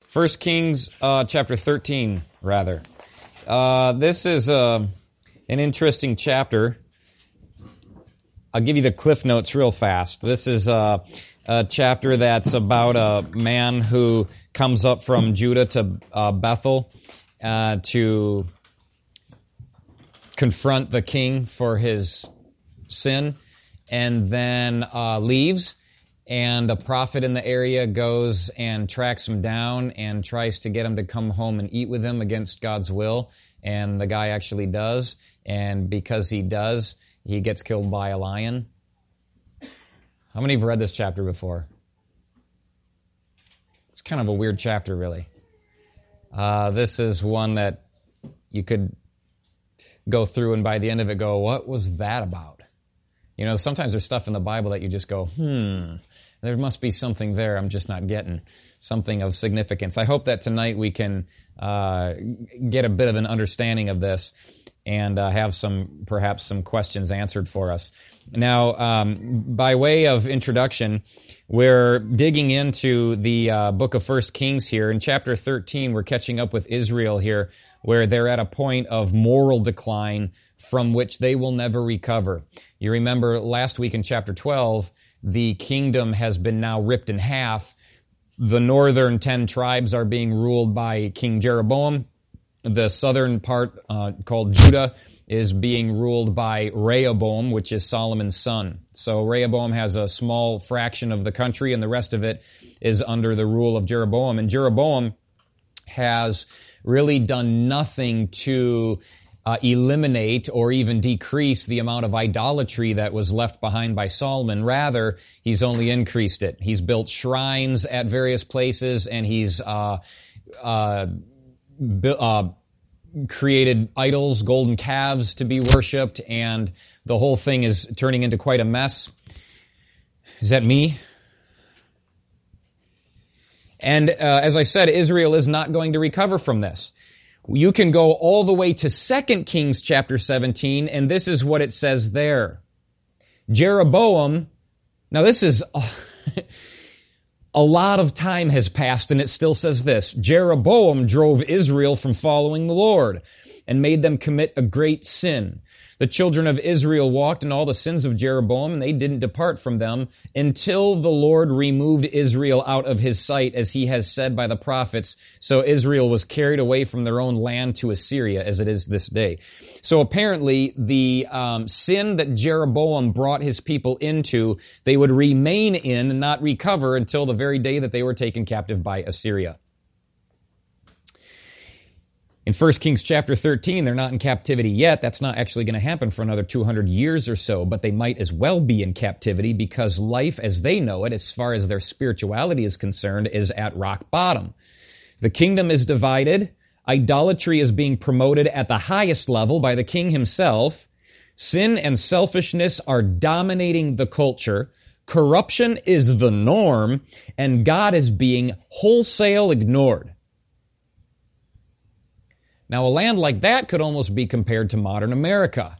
First Kings chapter 13, rather. This is an interesting chapter. I'll give you the Cliff Notes real fast. This is a chapter that's about a man who comes up from Judah to Bethel to confront the king for his sin, and then leaves. And a prophet in the area goes and tracks him down and tries to get him to come home and eat with him against God's will. And the guy actually does. And because he does, he gets killed by a lion. How many have read this chapter before? It's kind of a weird chapter, really. This is one that you could go through and by the end of it go, what was that about? You know, sometimes there's stuff in the Bible that you just go, there must be something there I'm just not getting, something of significance. I hope that tonight we can get a bit of an understanding of this and have perhaps some questions answered for us. Now, by way of introduction, we're digging into the book of 1 Kings here. In chapter 13, we're catching up with Israel here, where they're at a point of moral decline from which they will never recover. You remember last week in chapter 12, the kingdom has been now ripped in half. The northern 10 tribes are being ruled by King Jeroboam. The southern part, called Judah, is being ruled by Rehoboam, which is Solomon's son. So Rehoboam has a small fraction of the country, and the rest of it is under the rule of Jeroboam. And Jeroboam has really done nothing to eliminate or even decrease the amount of idolatry that was left behind by Solomon. Rather, he's only increased it. He's built shrines at various places, and he's created idols, golden calves to be worshipped, and the whole thing is turning into quite a mess. Is that me? And as I said, Israel is not going to recover from this. You can go all the way to 2 Kings chapter 17, and this is what it says there. Jeroboam, now this is, a lot of time has passed, and it still says this. Jeroboam drove Israel from following the Lord and made them commit a great sin. The children of Israel walked in all the sins of Jeroboam, and they didn't depart from them until the Lord removed Israel out of his sight, as he has said by the prophets. So Israel was carried away from their own land to Assyria, as it is this day. So apparently, the sin that Jeroboam brought his people into, they would remain in and not recover until the very day that they were taken captive by Assyria. In 1 Kings chapter 13, they're not in captivity yet. That's not actually going to happen for another 200 years or so, but they might as well be in captivity because life as they know it, as far as their spirituality is concerned, is at rock bottom. The kingdom is divided. Idolatry is being promoted at the highest level by the king himself. Sin and selfishness are dominating the culture. Corruption is the norm, and God is being wholesale ignored. Now, a land like that could almost be compared to modern America,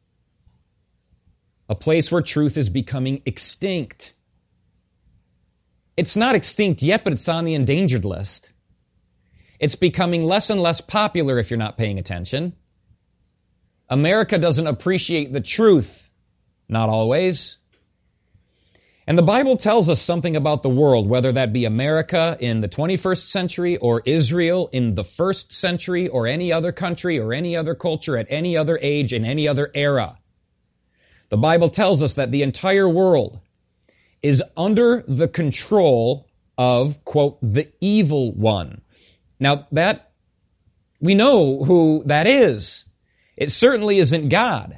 a place where truth is becoming extinct. It's not extinct yet, but it's on the endangered list. It's becoming less and less popular if you're not paying attention. America doesn't appreciate the truth, not always. And the Bible tells us something about the world, whether that be America in the 21st century or Israel in the 1st century or any other country or any other culture at any other age in any other era. The Bible tells us that the entire world is under the control of, quote, the evil one. Now that, we know who that is. It certainly isn't God.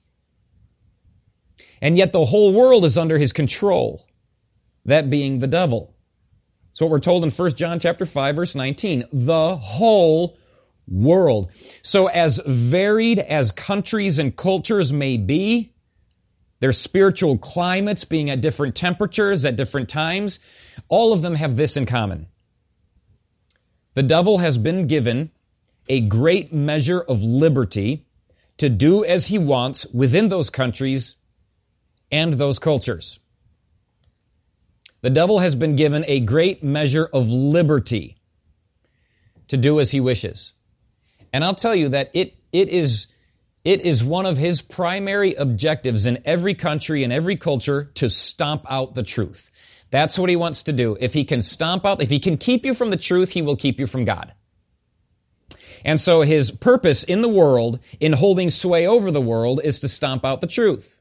And yet the whole world is under his control, that being the devil. That's what we're told in 1 John chapter 5, verse 19. The whole world. So as varied as countries and cultures may be, their spiritual climates being at different temperatures at different times, all of them have this in common. The devil has been given a great measure of liberty to do as he wants within those countries and those cultures. The devil has been given a great measure of liberty to do as he wishes. And I'll tell you that it is one of his primary objectives in every country and every culture to stomp out the truth. That's what he wants to do. If he can keep you from the truth, he will keep you from God. And so his purpose in the world, in holding sway over the world, is to stomp out the truth.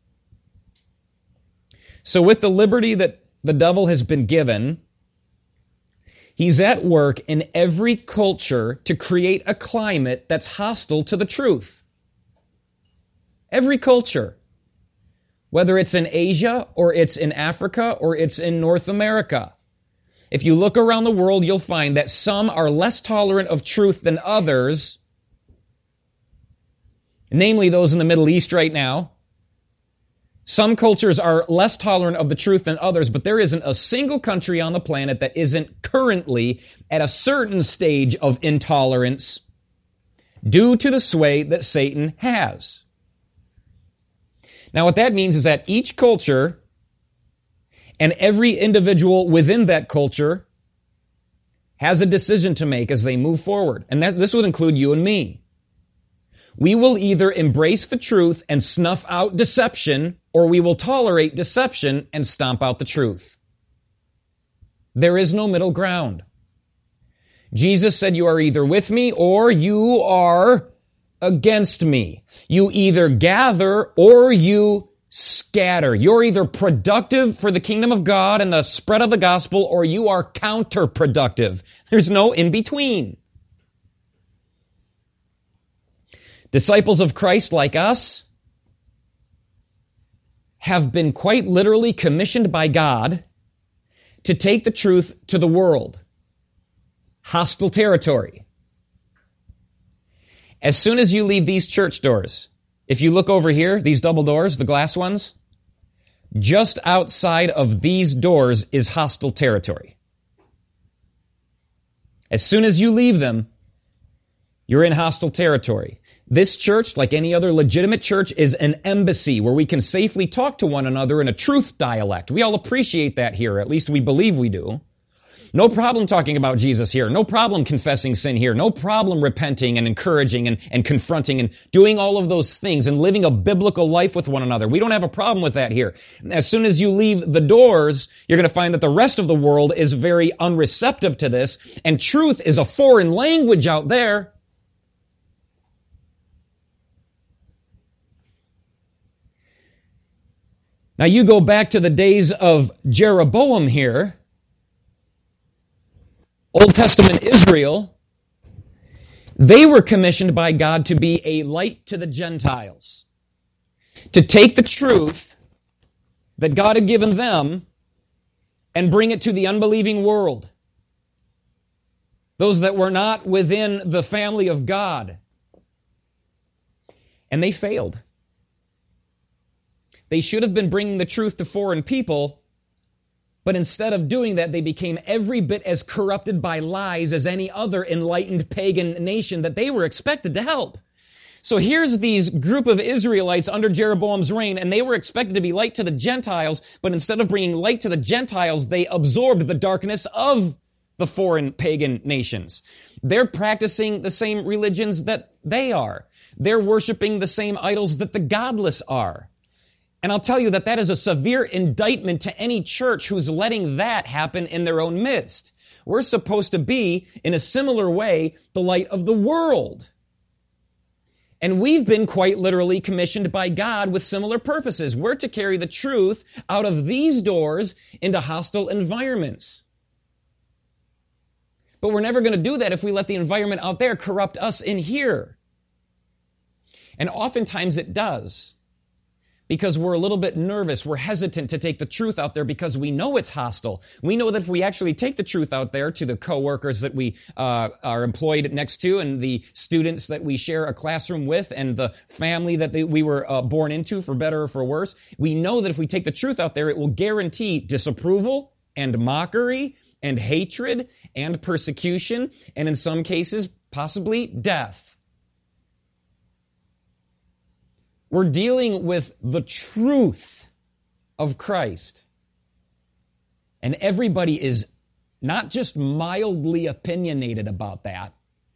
So with the liberty that the devil has been given, he's at work in every culture to create a climate that's hostile to the truth. Every culture. Whether it's in Asia, or it's in Africa, or it's in North America. If you look around the world, you'll find that some are less tolerant of truth than others, namely those in the Middle East right now. Some cultures are less tolerant of the truth than others, but there isn't a single country on the planet that isn't currently at a certain stage of intolerance due to the sway that Satan has. Now what that means is that each culture and every individual within that culture has a decision to make as they move forward. And this would include you and me. We will either embrace the truth and snuff out deception, or we will tolerate deception and stomp out the truth. There is no middle ground. Jesus said, you are either with me or you are against me. You either gather or you scatter. You're either productive for the kingdom of God and the spread of the gospel, or you are counterproductive. There's no in between. Disciples of Christ like us have been quite literally commissioned by God to take the truth to the world. Hostile territory. As soon as you leave these church doors, if you look over here, these double doors, the glass ones, just outside of these doors is hostile territory. As soon as you leave them, you're in hostile territory. This church, like any other legitimate church, is an embassy where we can safely talk to one another in a truth dialect. We all appreciate that here, at least we believe we do. No problem talking about Jesus here. No problem confessing sin here. No problem repenting and encouraging and confronting and doing all of those things and living a biblical life with one another. We don't have a problem with that here. As soon as you leave the doors, you're going to find that the rest of the world is very unreceptive to this, and truth is a foreign language out there. Now you go back to the days of Jeroboam here, Old Testament Israel, they were commissioned by God to be a light to the Gentiles, to take the truth that God had given them and bring it to the unbelieving world, those that were not within the family of God. And they failed. They should have been bringing the truth to foreign people, but instead of doing that, they became every bit as corrupted by lies as any other enlightened pagan nation that they were expected to help. So here's these group of Israelites under Jeroboam's reign, and they were expected to be light to the Gentiles, but instead of bringing light to the Gentiles, they absorbed the darkness of the foreign pagan nations. They're practicing the same religions that they are. They're worshiping the same idols that the godless are. And I'll tell you that that is a severe indictment to any church who's letting that happen in their own midst. We're supposed to be, in a similar way, the light of the world. And we've been quite literally commissioned by God with similar purposes. We're to carry the truth out of these doors into hostile environments. But we're never going to do that if we let the environment out there corrupt us in here. And oftentimes it does. Because we're a little bit nervous. We're hesitant to take the truth out there because we know it's hostile. We know that if we actually take the truth out there to the coworkers that we are employed next to, and the students that we share a classroom with, and the family that we were born into, for better or for worse, we know that if we take the truth out there, it will guarantee disapproval and mockery and hatred and persecution, and in some cases, possibly death. We're dealing with the truth of Christ. And everybody is not just mildly opinionated about that.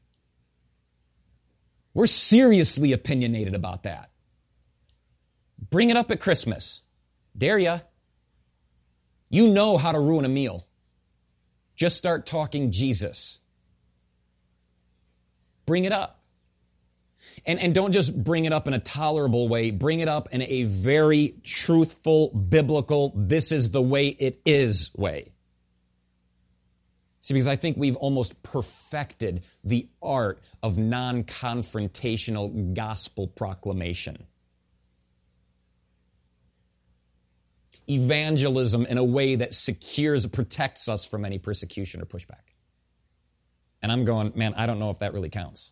We're seriously opinionated about that. Bring it up at Christmas. Dare ya? You know how to ruin a meal. Just start talking Jesus. Bring it up. And don't just bring it up in a tolerable way. Bring it up in a very truthful, biblical, this is the way it is way. See, because I think we've almost perfected the art of non-confrontational gospel proclamation. Evangelism in a way that secures, protects us from any persecution or pushback. And I'm going, man, I don't know if that really counts.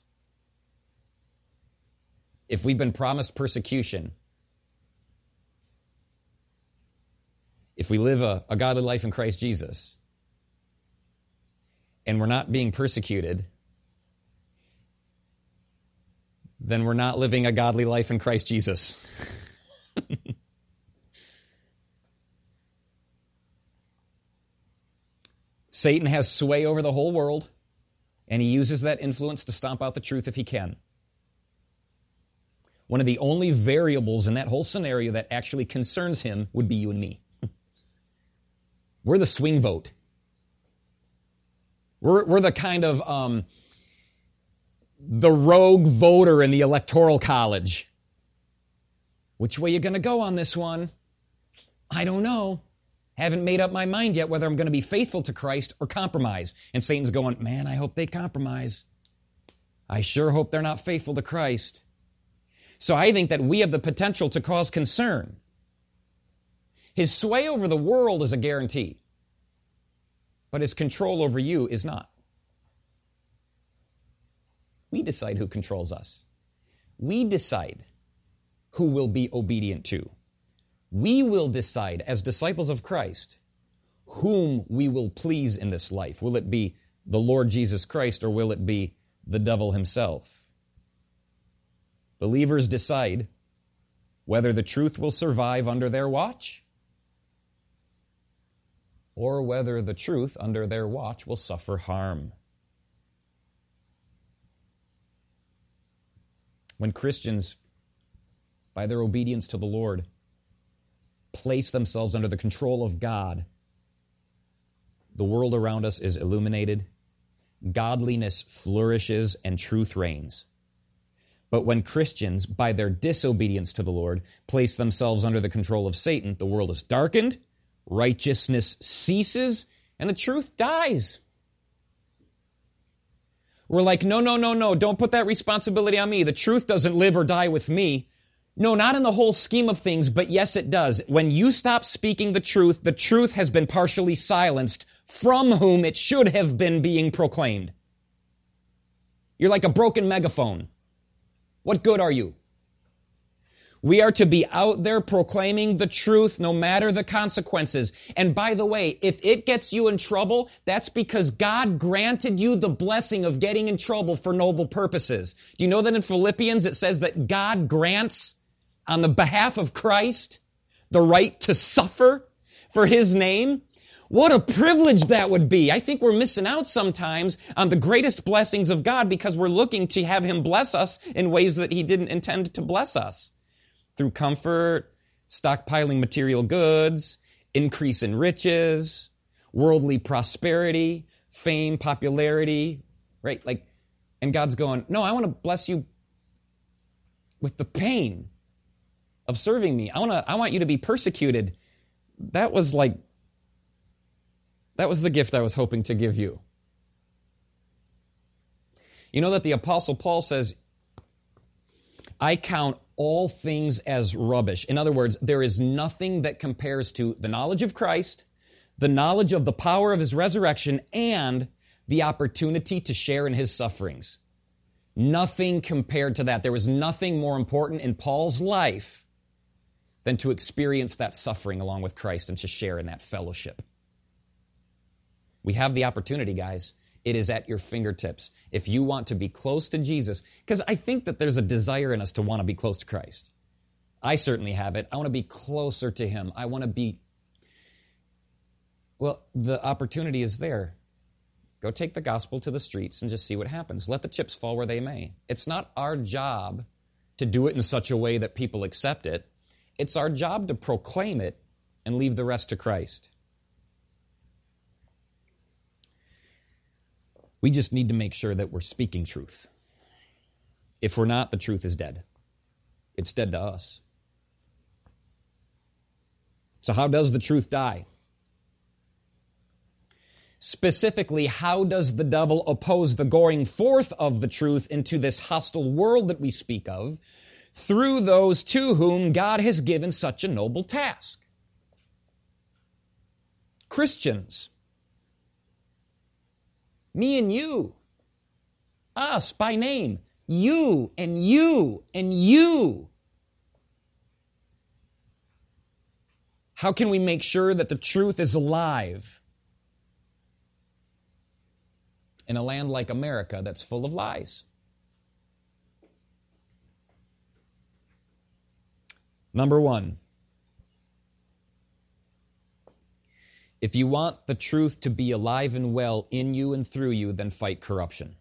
If we've been promised persecution, if we live a godly life in Christ Jesus, and we're not being persecuted, then we're not living a godly life in Christ Jesus. Satan has sway over the whole world, and he uses that influence to stomp out the truth if he can. One of the only variables in that whole scenario that actually concerns him would be you and me. We're the swing vote. We're the kind of the rogue voter in the Electoral College. Which way you going to go on this one? I don't know. Haven't made up my mind yet whether I'm going to be faithful to Christ or compromise. And Satan's going, man, I hope they compromise. I sure hope they're not faithful to Christ. So I think that we have the potential to cause concern. His sway over the world is a guarantee, but his control over you is not. We decide who controls us. We decide who will be obedient to. We will decide as disciples of Christ whom we will please in this life. Will it be the Lord Jesus Christ or will it be the devil himself? Believers decide whether the truth will survive under their watch or whether the truth under their watch will suffer harm. When Christians, by their obedience to the Lord, place themselves under the control of God, the world around us is illuminated, godliness flourishes, and truth reigns. But when Christians, by their disobedience to the Lord, place themselves under the control of Satan, the world is darkened, righteousness ceases, and the truth dies. We're like, no, don't put that responsibility on me. The truth doesn't live or die with me. No, not in the whole scheme of things, but yes, it does. When you stop speaking the truth has been partially silenced from whom it should have been being proclaimed. You're like a broken megaphone. What good are you? We are to be out there proclaiming the truth no matter the consequences. And by the way, if it gets you in trouble, that's because God granted you the blessing of getting in trouble for noble purposes. Do you know that in Philippians it says that God grants on the behalf of Christ the right to suffer for His name? What a privilege that would be. I think we're missing out sometimes on the greatest blessings of God because we're looking to have Him bless us in ways that He didn't intend to bless us. Through comfort, stockpiling material goods, increase in riches, worldly prosperity, fame, popularity, right? And God's going, no, I want to bless you with the pain of serving me. I want you to be persecuted. That was the gift I was hoping to give you. You know that the Apostle Paul says, I count all things as rubbish. In other words, there is nothing that compares to the knowledge of Christ, the knowledge of the power of His resurrection, and the opportunity to share in His sufferings. Nothing compared to that. There was nothing more important in Paul's life than to experience that suffering along with Christ and to share in that fellowship. We have the opportunity, guys. It is at your fingertips. If you want to be close to Jesus, because I think that there's a desire in us to want to be close to Christ. I certainly have it. I want to be closer to Him. I want to be, well, the opportunity is there. Go take the gospel to the streets and just see what happens. Let the chips fall where they may. It's not our job to do it in such a way that people accept it. It's our job to proclaim it and leave the rest to Christ. We just need to make sure that we're speaking truth. If we're not, the truth is dead. It's dead to us. So how does the truth die? Specifically, how does the devil oppose the going forth of the truth into this hostile world that we speak of through those to whom God has given such a noble task? Christians. Me and you. Us by name. You and you and you. How can we make sure that the truth is alive in a land like America that's full of lies? Number one, if you want the truth to be alive and well in you and through you, then fight corruption.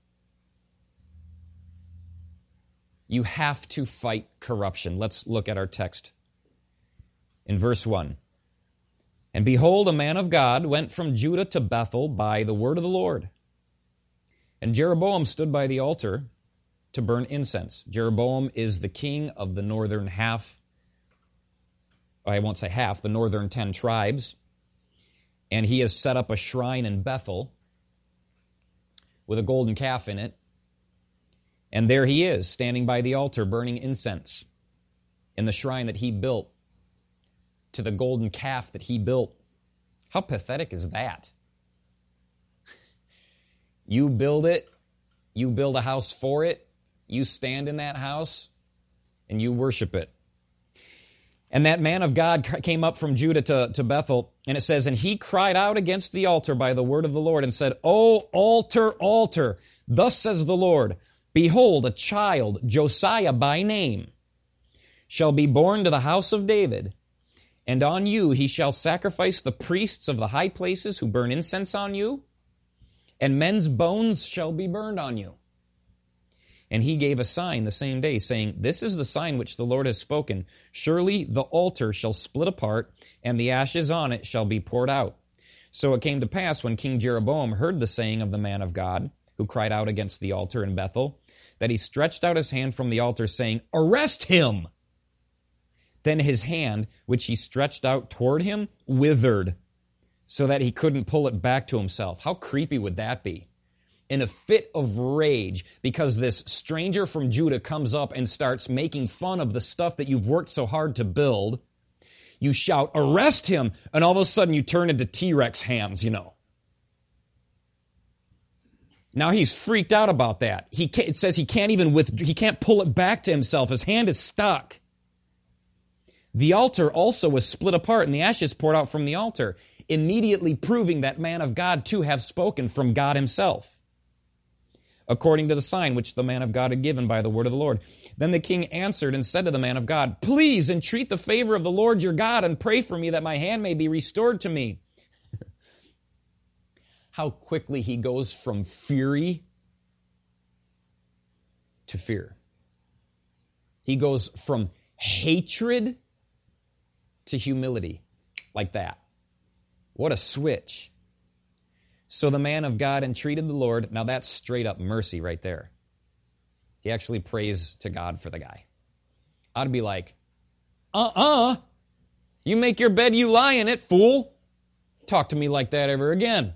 You have to fight corruption. Let's look at our text. In verse 1. And behold, a man of God went from Judah to Bethel by the word of the Lord. And Jeroboam stood by the altar to burn incense. Jeroboam is the king of the northern half, I won't say half, the northern 10 tribes. And he has set up a shrine in Bethel with a golden calf in it. And there he is, standing by the altar, burning incense in the shrine that he built to the golden calf that he built. How pathetic is that? You build it, you build a house for it, you stand in that house, and you worship it. And that man of God came up from Judah to Bethel, and it says, and he cried out against the altar by the word of the Lord and said, O altar, altar, thus says the Lord, behold, a child, Josiah by name, shall be born to the house of David, and on you he shall sacrifice the priests of the high places who burn incense on you, and men's bones shall be burned on you. And he gave a sign the same day, saying, this is the sign which the Lord has spoken. Surely the altar shall split apart, and the ashes on it shall be poured out. So it came to pass, when King Jeroboam heard the saying of the man of God, who cried out against the altar in Bethel, that he stretched out his hand from the altar, saying, arrest him! Then his hand, which he stretched out toward him, withered, so that he couldn't pull it back to himself. How creepy would that be? In a fit of rage, because this stranger from Judah comes up and starts making fun of the stuff that you've worked so hard to build, you shout, arrest him, and all of a sudden you turn into T-Rex hands, you know. Now he's freaked out about that. It says he can't pull it back to himself. His hand is stuck. The altar also was split apart, and the ashes poured out from the altar, immediately proving that man of God to have spoken from God himself, according to the sign which the man of God had given by the word of the Lord. Then the king answered and said to the man of God, please entreat the favor of the Lord your God, and pray for me that my hand may be restored to me. How quickly he goes from fury to fear. He goes from hatred to humility, like that. What a switch. So the man of God entreated the Lord. Now that's straight up mercy right there. He actually prays to God for the guy. I'd be like, you make your bed, you lie in it, fool. Talk to me like that ever again.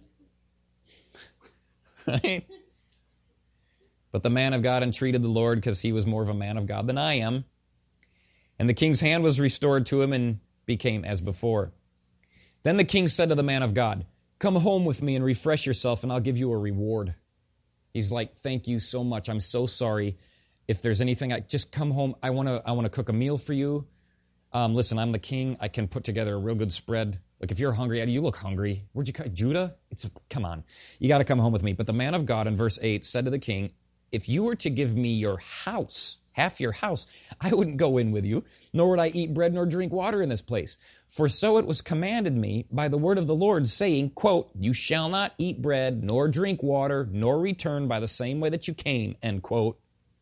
Right? But the man of God entreated the Lord because he was more of a man of God than I am. And the king's hand was restored to him and became as before. Then the king said to the man of God, come home with me and refresh yourself, and I'll give you a reward. He's like, thank you so much. I'm so sorry. If there's anything, just come home. I want to cook a meal for you. Listen, I'm the king. I can put together a real good spread. Like, if you're hungry, you look hungry. Where'd you come? Judah? Come on. You got to come home with me. But the man of God in verse 8 said to the king, if you were to give me your house, half your house, I wouldn't go in with you, nor would I eat bread nor drink water in this place. For so it was commanded me by the word of the Lord, saying, quote, you shall not eat bread, nor drink water, nor return by the same way that you came, end quote.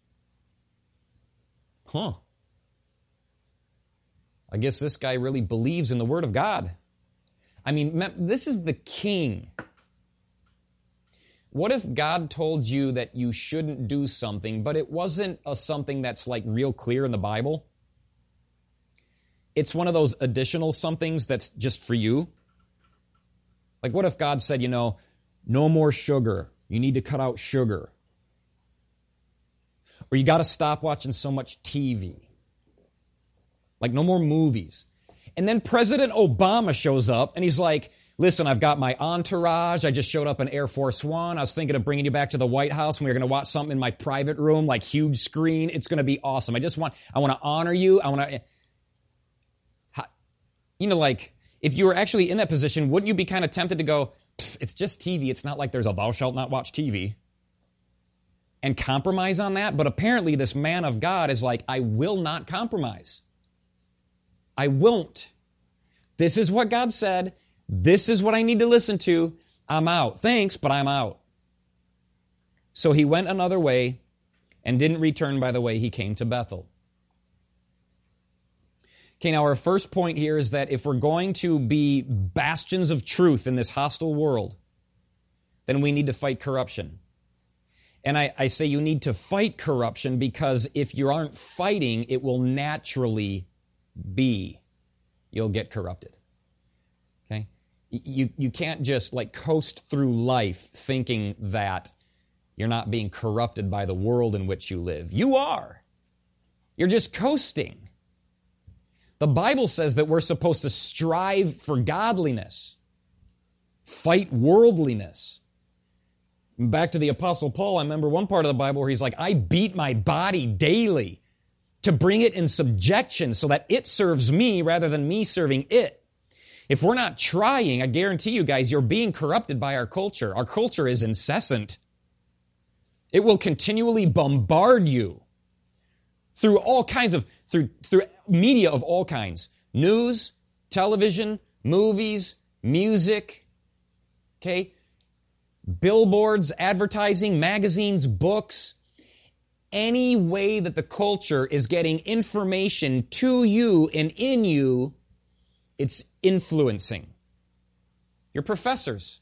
I guess this guy really believes in the word of God. I mean, this is the king. What if God told you that you shouldn't do something, but it wasn't something that's like real clear in the Bible? It's one of those additional somethings that's just for you. Like what if God said, no more sugar. You need to cut out sugar. Or you got to stop watching so much TV. Like no more movies. And then President Obama shows up and he's like, listen, I've got my entourage. I just showed up in Air Force One. I was thinking of bringing you back to the White House and we were going to watch something in my private room, like huge screen. It's going to be awesome. I want to honor you. Like if you were actually in that position, wouldn't you be kind of tempted to go, it's just TV. It's not like there's a thou shalt not watch TV. And compromise on that? But apparently this man of God is like, I will not compromise. I won't. This is what God said. This is what I need to listen to. I'm out. Thanks, but I'm out. So he went another way and didn't return by the way he came to Bethel. Okay, now our first point here is that if we're going to be bastions of truth in this hostile world, then we need to fight corruption. And I say you need to fight corruption because if you aren't fighting, it will naturally be. You'll get corrupted. Okay? You can't just like coast through life thinking that you're not being corrupted by the world in which you live. You are. You're just coasting. The Bible says that we're supposed to strive for godliness, fight worldliness. Back to the Apostle Paul, I remember one part of the Bible where he's like, I beat my body daily to bring it in subjection so that it serves me rather than me serving it. If we're not trying, I guarantee you guys, you're being corrupted by our culture. Our culture is incessant. It will continually bombard you through all kinds of, through media of all kinds. News, television, movies, music, okay? Billboards, advertising, magazines, books. Any way that the culture is getting information to you and in you, it's influencing. Your professors.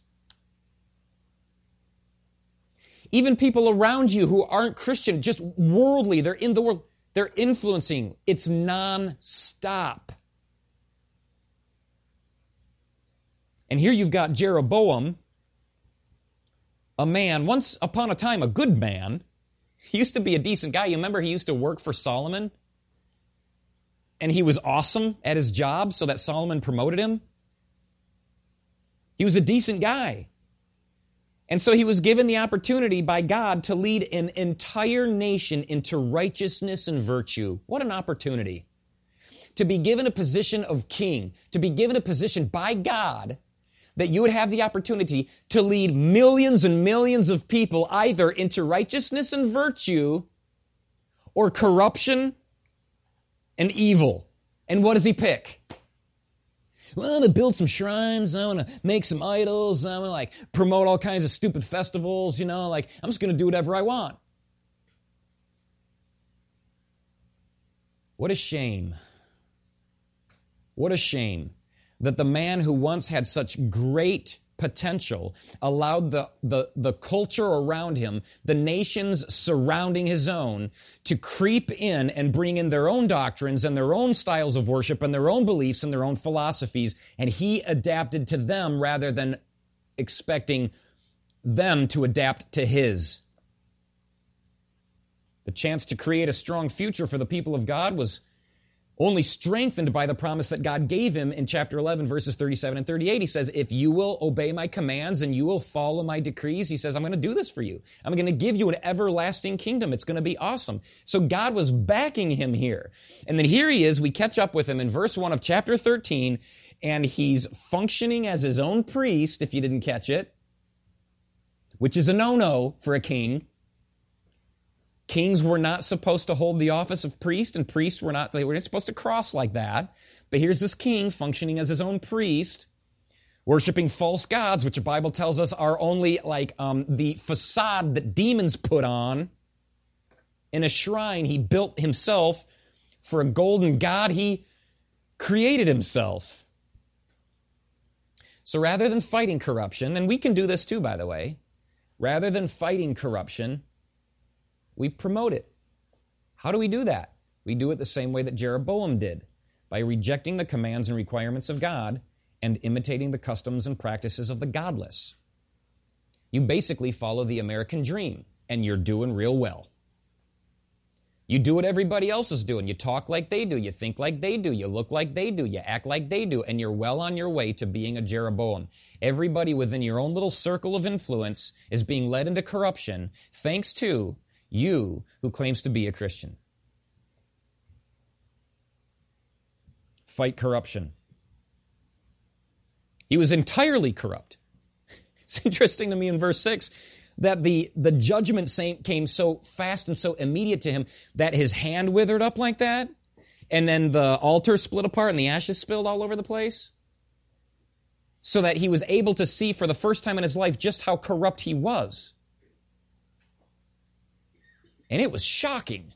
Even people around you who aren't Christian, just worldly, they're in the world, they're influencing. It's non-stop. And here you've got Jeroboam, a man, once upon a time a good man. He used to be a decent guy. You remember he used to work for Solomon? And he was awesome at his job so that Solomon promoted him. He was a decent guy. And so he was given the opportunity by God to lead an entire nation into righteousness and virtue. What an opportunity. To be given a position of king, to be given a position by God that you would have the opportunity to lead millions and millions of people either into righteousness and virtue or corruption and evil. And what does he pick? Well, I'm going to build some shrines. I want to make some idols. I'm going to promote all kinds of stupid festivals. I'm just going to do whatever I want. What a shame. What a shame that the man who once had such great potential allowed the culture around him, the nations surrounding his own, to creep in and bring in their own doctrines and their own styles of worship and their own beliefs and their own philosophies, and he adapted to them rather than expecting them to adapt to his. The chance to create a strong future for the people of God was only strengthened by the promise that God gave him in chapter 11, verses 37 and 38. He says, if you will obey my commands and you will follow my decrees, he says, I'm going to do this for you. I'm going to give you an everlasting kingdom. It's going to be awesome. So God was backing him here. And then here he is. We catch up with him in verse 1 of chapter 13, and he's functioning as his own priest, if you didn't catch it, which is a no-no for a king. Kings were not supposed to hold the office of priest, and priests were not, they weren't supposed to cross like that. But here's this king functioning as his own priest, worshiping false gods, which the Bible tells us are only like the facade that demons put on. In a shrine he built himself for a golden god he created himself. So rather than fighting corruption, and we can do this too, by the way, rather than fighting corruption, we promote it. How do we do that? We do it the same way that Jeroboam did, by rejecting the commands and requirements of God and imitating the customs and practices of the godless. You basically follow the American dream, and you're doing real well. You do what everybody else is doing. You talk like they do. You think like they do. You look like they do. You act like they do. And you're well on your way to being a Jeroboam. Everybody within your own little circle of influence is being led into corruption thanks to you who claims to be a Christian. Fight corruption. He was entirely corrupt. It's interesting to me in verse 6 that the judgment came so fast and so immediate to him that his hand withered up like that, and then the altar split apart and the ashes spilled all over the place, so that he was able to see for the first time in his life just how corrupt he was. And it was shocking.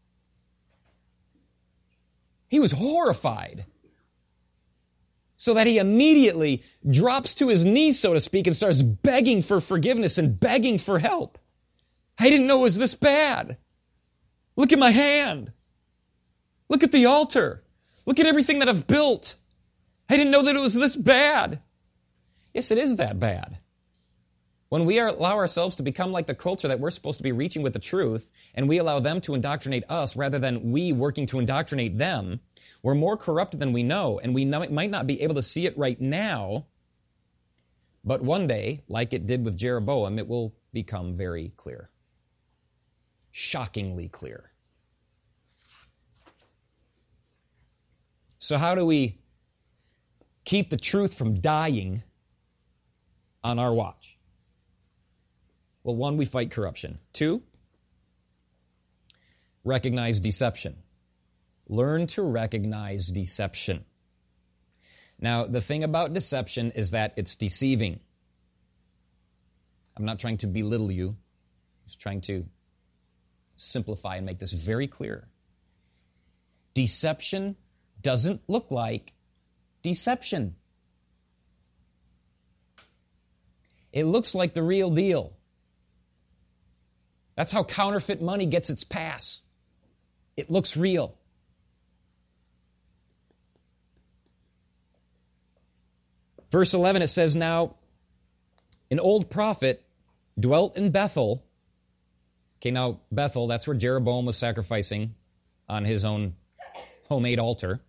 He was horrified. So that he immediately drops to his knees, so to speak, and starts begging for forgiveness and begging for help. I didn't know it was this bad. Look at my hand. Look at the altar. Look at everything that I've built. I didn't know that it was this bad. Yes, it is that bad. When we allow ourselves to become like the culture that we're supposed to be reaching with the truth, and we allow them to indoctrinate us rather than we working to indoctrinate them, we're more corrupt than we know, and we might not be able to see it right now, but one day, like it did with Jeroboam, it will become very clear. Shockingly clear. So how do we keep the truth from dying on our watch? Well, 1, we fight corruption. 2, recognize deception. Learn to recognize deception. Now, the thing about deception is that it's deceiving. I'm not trying to belittle you. I'm just trying to simplify and make this very clear. Deception doesn't look like deception. It looks like the real deal. That's how counterfeit money gets its pass. It looks real. Verse 11, it says, now, an old prophet dwelt in Bethel. Okay, now, Bethel, that's where Jeroboam was sacrificing on his own homemade altar.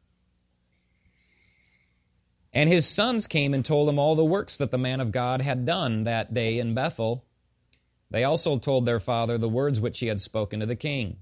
And his sons came and told him all the works that the man of God had done that day in Bethel. They also told their father the words which he had spoken to the king.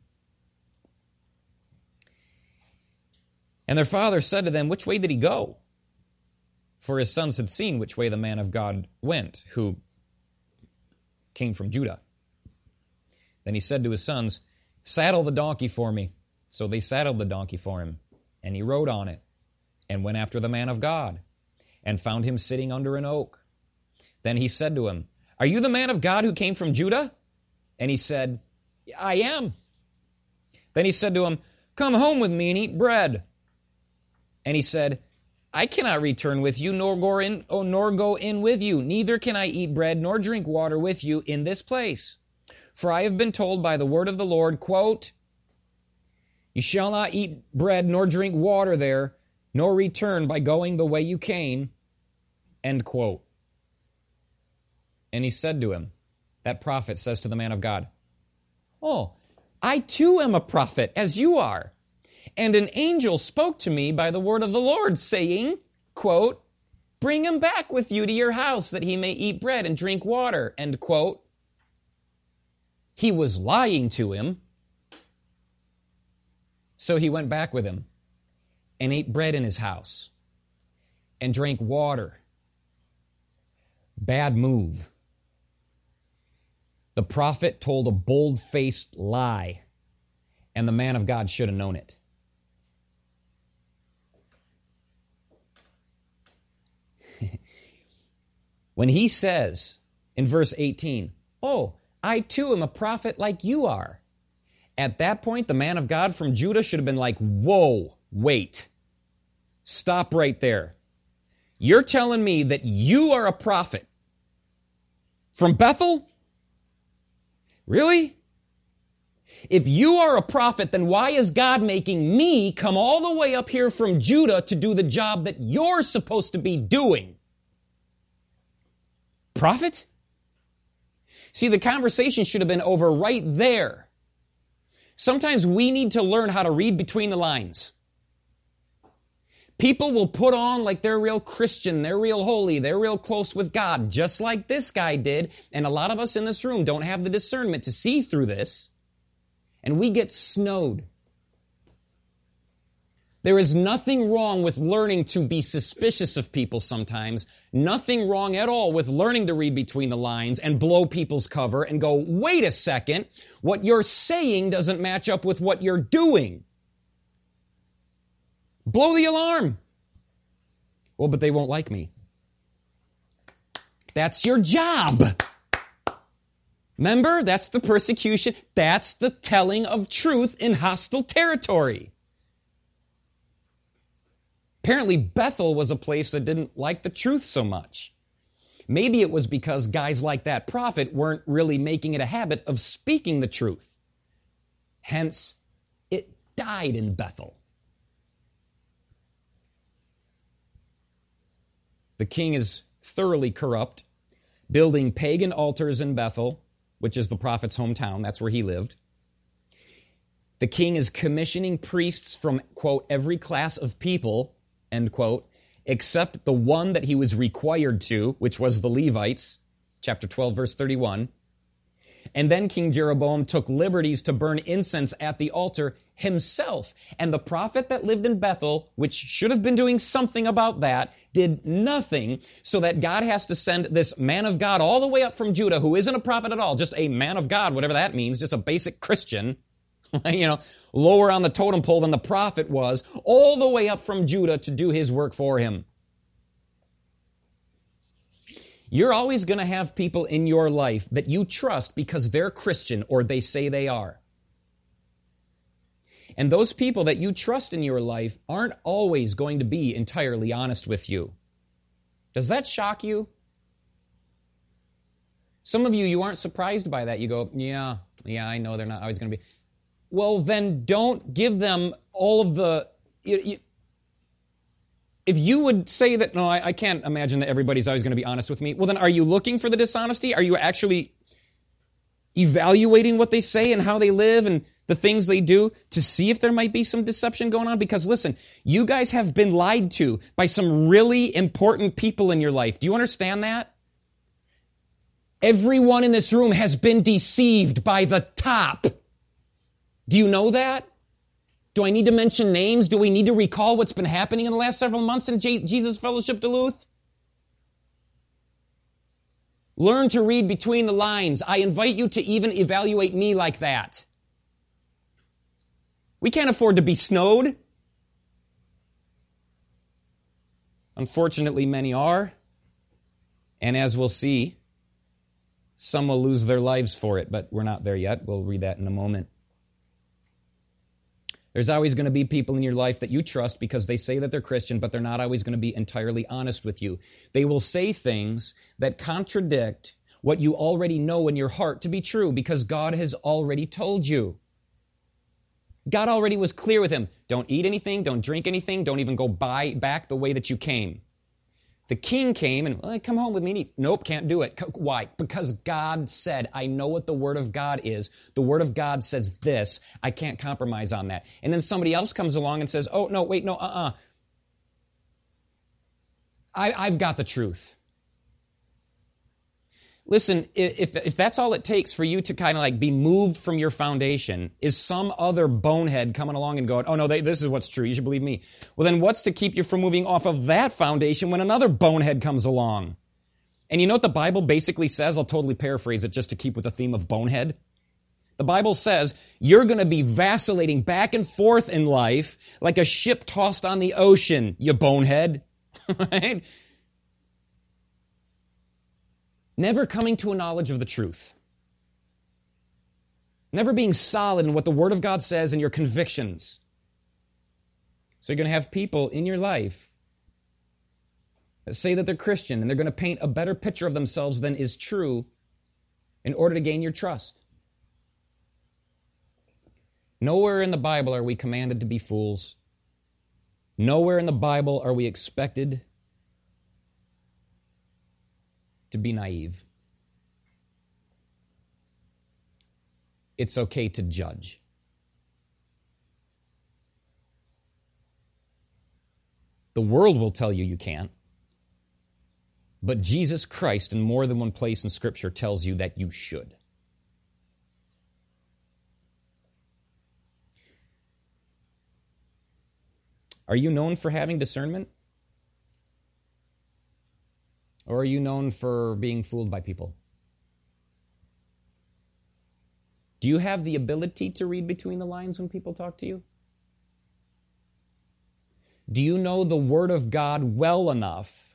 And their father said to them, which way did he go? For his sons had seen which way the man of God went, who came from Judah. Then he said to his sons, saddle the donkey for me. So they saddled the donkey for him, and he rode on it, and went after the man of God, and found him sitting under an oak. Then he said to him, are you the man of God who came from Judah? And he said, I am. Then he said to him, come home with me and eat bread. And he said, I cannot return with you, nor go in with you. Neither can I eat bread nor drink water with you in this place. For I have been told by the word of the Lord, quote, you shall not eat bread nor drink water there, nor return by going the way you came, end quote. And he said to him, that prophet says to the man of God, oh, I too am a prophet, as you are. And an angel spoke to me by the word of the Lord, saying, quote, bring him back with you to your house, that he may eat bread and drink water, end quote. He was lying to him. So he went back with him and ate bread in his house and drank water. Bad move. The prophet told a bold-faced lie, and the man of God should have known it. When he says in verse 18, "Oh, I too am a prophet like you are," at that point, the man of God from Judah should have been like, "Whoa, wait. Stop right there. You're telling me that you are a prophet from Bethel? Really? If you are a prophet, then why is God making me come all the way up here from Judah to do the job that you're supposed to be doing? Prophet?" See, the conversation should have been over right there. Sometimes we need to learn how to read between the lines. People will put on like they're real Christian, they're real holy, they're real close with God, just like this guy did. And a lot of us in this room don't have the discernment to see through this. And we get snowed. There is nothing wrong with learning to be suspicious of people sometimes. Nothing wrong at all with learning to read between the lines and blow people's cover and go, "Wait a second, what you're saying doesn't match up with what you're doing." Blow the alarm. "Well, but they won't like me." That's your job. Remember, that's the persecution. That's the telling of truth in hostile territory. Apparently, Bethel was a place that didn't like the truth so much. Maybe it was because guys like that prophet weren't really making it a habit of speaking the truth. Hence, it died in Bethel. The king is thoroughly corrupt, building pagan altars in Bethel, which is the prophet's hometown. That's where he lived. The king is commissioning priests from, quote, every class of people, end quote, except the one that he was required to, which was the Levites, chapter 12, verse 31. And then King Jeroboam took liberties to burn incense at the altar himself. And the prophet that lived in Bethel, which should have been doing something about that, did nothing, so that God has to send this man of God all the way up from Judah, who isn't a prophet at all, just a man of God, whatever that means, just a basic Christian, lower on the totem pole than the prophet was, all the way up from Judah to do his work for him. You're always going to have people in your life that you trust because they're Christian or they say they are. And those people that you trust in your life aren't always going to be entirely honest with you. Does that shock you? Some of you aren't surprised by that. You go, yeah, I know they're not always going to be. Well, then don't give them all of the... If you would say that, no, I can't imagine that everybody's always going to be honest with me, well, then are you looking for the dishonesty? Are you actually evaluating what they say and how they live and the things they do to see if there might be some deception going on? Because listen, you guys have been lied to by some really important people in your life. Do you understand that? Everyone in this room has been deceived by the top. Do you know that? Do I need to mention names? Do we need to recall what's been happening in the last several months in Jesus Fellowship Duluth? Learn to read between the lines. I invite you to even evaluate me like that. We can't afford to be snowed. Unfortunately, many are. And as we'll see, some will lose their lives for it, but we're not there yet. We'll read that in a moment. There's always going to be people in your life that you trust because they say that they're Christian, but they're not always going to be entirely honest with you. They will say things that contradict what you already know in your heart to be true because God has already told you. God already was clear with him. Don't eat anything, don't drink anything, don't even go back the way that you came. The king came and, well, come home with me and eat. Nope, can't do it. Why? Because God said, I know what the Word of God is. The Word of God says this. I can't compromise on that. And then somebody else comes along and says, oh, no, wait, no, I've got the truth. Listen, if that's all it takes for you to kind of like be moved from your foundation is some other bonehead coming along and going, oh no, this is what's true, you should believe me. Well then what's to keep you from moving off of that foundation when another bonehead comes along? And you know what the Bible basically says? I'll totally paraphrase it just to keep with the theme of bonehead. The Bible says you're going to be vacillating back and forth in life like a ship tossed on the ocean, you bonehead. Right? Never coming to a knowledge of the truth. Never being solid in what the Word of God says and your convictions. So you're going to have people in your life that say that they're Christian, and they're going to paint a better picture of themselves than is true in order to gain your trust. Nowhere in the Bible are we commanded to be fools. Nowhere in the Bible are we expected to be naive. It's okay to judge. The world will tell you you can't. But Jesus Christ, in more than one place in Scripture, tells you that you should. Are you known for having discernment? Or are you known for being fooled by people? Do you have the ability to read between the lines when people talk to you? Do you know the Word of God well enough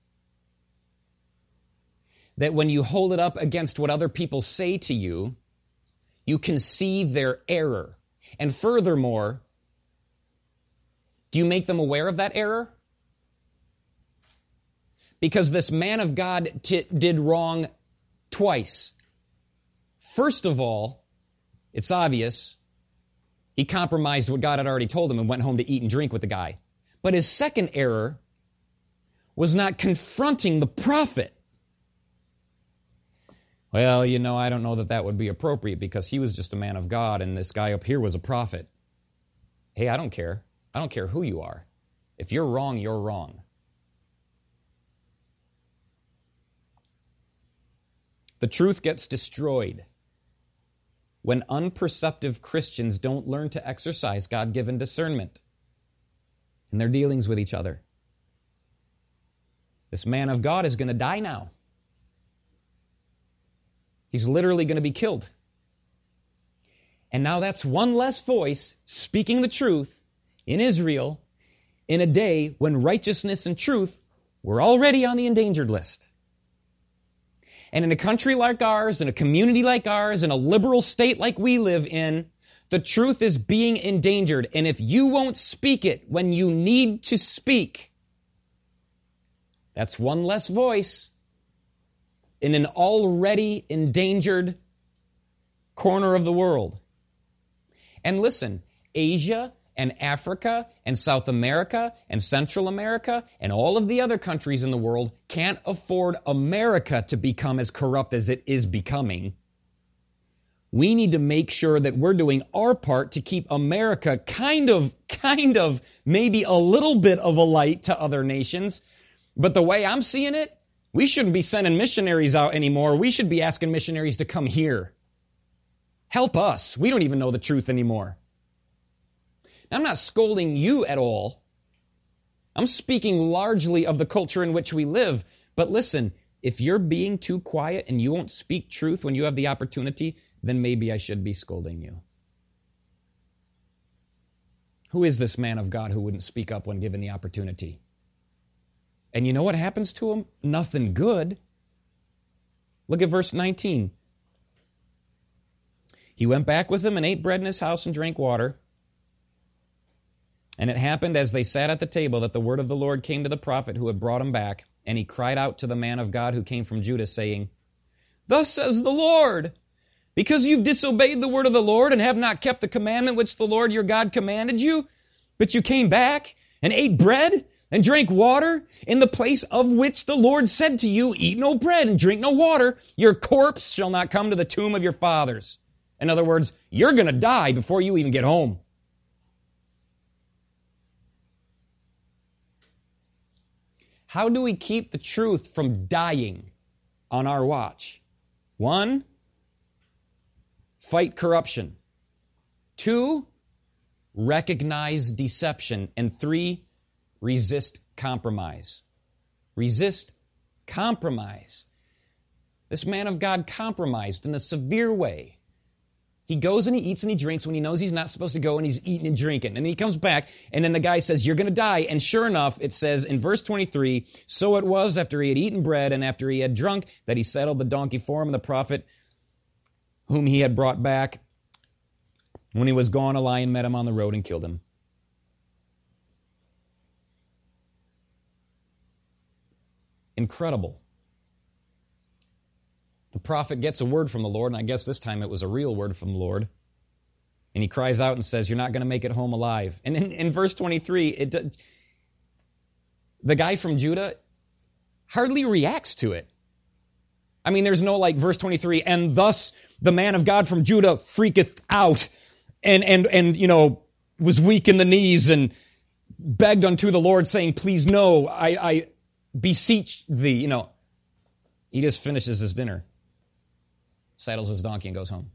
that when you hold it up against what other people say to you, you can see their error? And furthermore, do you make them aware of that error? Because this man of God did wrong twice. First of all, it's obvious, he compromised what God had already told him and went home to eat and drink with the guy. But his second error was not confronting the prophet. Well, you know, I don't know that would be appropriate because he was just a man of God and this guy up here was a prophet. Hey, I don't care. I don't care who you are. If you're wrong, you're wrong. The truth gets destroyed when unperceptive Christians don't learn to exercise God-given discernment in their dealings with each other. This man of God is going to die now. He's literally going to be killed. And now that's one less voice speaking the truth in Israel in a day when righteousness and truth were already on the endangered list. And in a country like ours, in a community like ours, in a liberal state like we live in, the truth is being endangered. And if you won't speak it when you need to speak, that's one less voice in an already endangered corner of the world. And listen, Asia and Africa and South America and Central America and all of the other countries in the world can't afford America to become as corrupt as it is becoming. We need to make sure that we're doing our part to keep America kind of, maybe a little bit of a light to other nations. But the way I'm seeing it, we shouldn't be sending missionaries out anymore. We should be asking missionaries to come here. Help us. We don't even know the truth anymore. I'm not scolding you at all. I'm speaking largely of the culture in which we live. But listen, if you're being too quiet and you won't speak truth when you have the opportunity, then maybe I should be scolding you. Who is this man of God who wouldn't speak up when given the opportunity? And you know what happens to him? Nothing good. Look at verse 19. He went back with him and ate bread in his house and drank water. And it happened as they sat at the table that the word of the Lord came to the prophet who had brought him back. And he cried out to the man of God who came from Judah, saying, "Thus says the Lord, because you've disobeyed the word of the Lord and have not kept the commandment which the Lord your God commanded you, but you came back and ate bread and drank water in the place of which the Lord said to you, eat no bread and drink no water, your corpse shall not come to the tomb of your fathers." In other words, you're going to die before you even get home. How do we keep the truth from dying on our watch? 1, fight corruption. 2, recognize deception. And 3, resist compromise. Resist Compromise. This man of God compromised in a severe way. He goes and he eats and he drinks when he knows he's not supposed to go, and he's eating and drinking. And he comes back, and then the guy says, you're going to die. And sure enough, it says in verse 23, so it was after he had eaten bread and after he had drunk that he saddled the donkey for him, and the prophet whom he had brought back. When he was gone, a lion met him on the road and killed him. Incredible. The prophet gets a word from the Lord, and I guess this time it was a real word from the Lord. And he cries out and says, you're not going to make it home alive. And in verse 23, the guy from Judah hardly reacts to it. I mean, there's no like verse 23, and thus the man of God from Judah freaketh out and was weak in the knees and begged unto the Lord, saying, please no, I beseech thee. He just finishes his dinner, saddles his donkey, and goes home.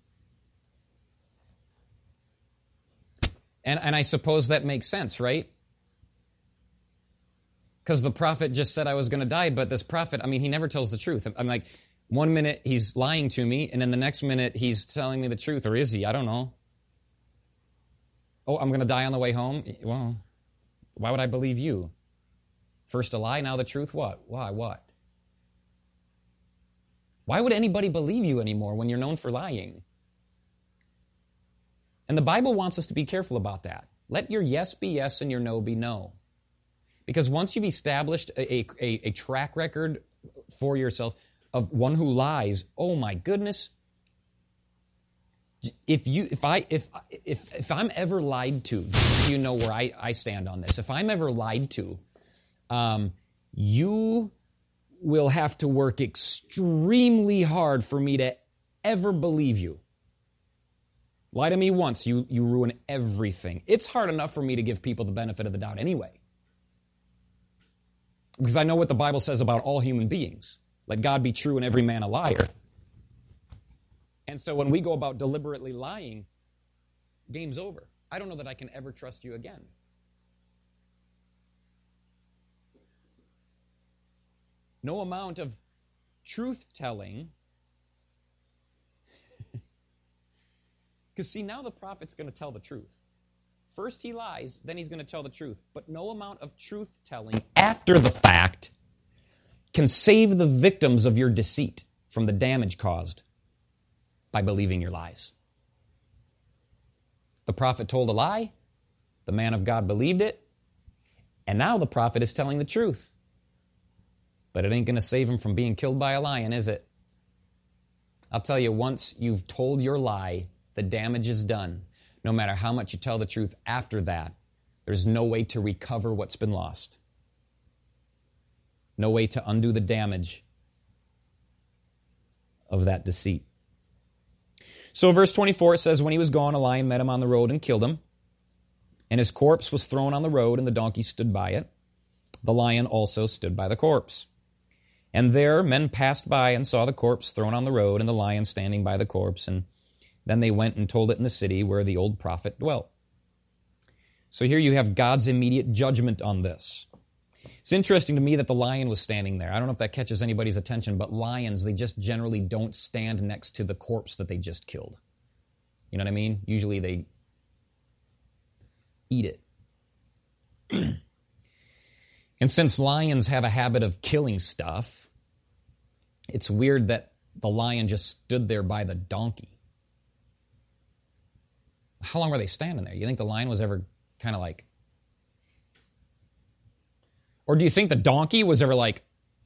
And I suppose that makes sense, right? Because the prophet just said I was going to die, but this prophet, he never tells the truth. I'm like, one minute he's lying to me, and then the next minute he's telling me the truth. Or is he? I don't know. Oh, I'm going to die on the way home? Well, why would I believe you? First a lie, now the truth? What? Why? What? Why would anybody believe you anymore when you're known for lying? And the Bible wants us to be careful about that. Let your yes be yes and your no be no. Because once you've established a track record for yourself of one who lies, oh my goodness, if I'm ever lied to, you know where I stand on this. If I'm ever lied to, you will have to work extremely hard for me to ever believe you. Lie to me once, you ruin everything. It's hard enough for me to give people the benefit of the doubt anyway. Because I know what the Bible says about all human beings. Let God be true and every man a liar. And so when we go about deliberately lying, game's over. I don't know that I can ever trust you again. No amount of truth-telling. Because see, now the prophet's going to tell the truth. First he lies, then he's going to tell the truth. But no amount of truth-telling after the fact can save the victims of your deceit from the damage caused by believing your lies. The prophet told a lie, the man of God believed it, and now the prophet is telling the truth. But it ain't going to save him from being killed by a lion, is it? I'll tell you, once you've told your lie, the damage is done. No matter how much you tell the truth after that, there's no way to recover what's been lost. No way to undo the damage of that deceit. So verse 24, it says, when he was gone, a lion met him on the road and killed him. And his corpse was thrown on the road, and the donkey stood by it. The lion also stood by the corpse. And there men passed by and saw the corpse thrown on the road, and the lion standing by the corpse. And then they went and told it in the city where the old prophet dwelt. So here you have God's immediate judgment on this. It's interesting to me that the lion was standing there. I don't know if that catches anybody's attention, but lions, they just generally don't stand next to the corpse that they just killed. You know what I mean? Usually they eat it. And since lions have a habit of killing stuff, it's weird that the lion just stood there by the donkey. How long were they standing there? You think the lion was ever kind of like... Or do you think the donkey was ever like...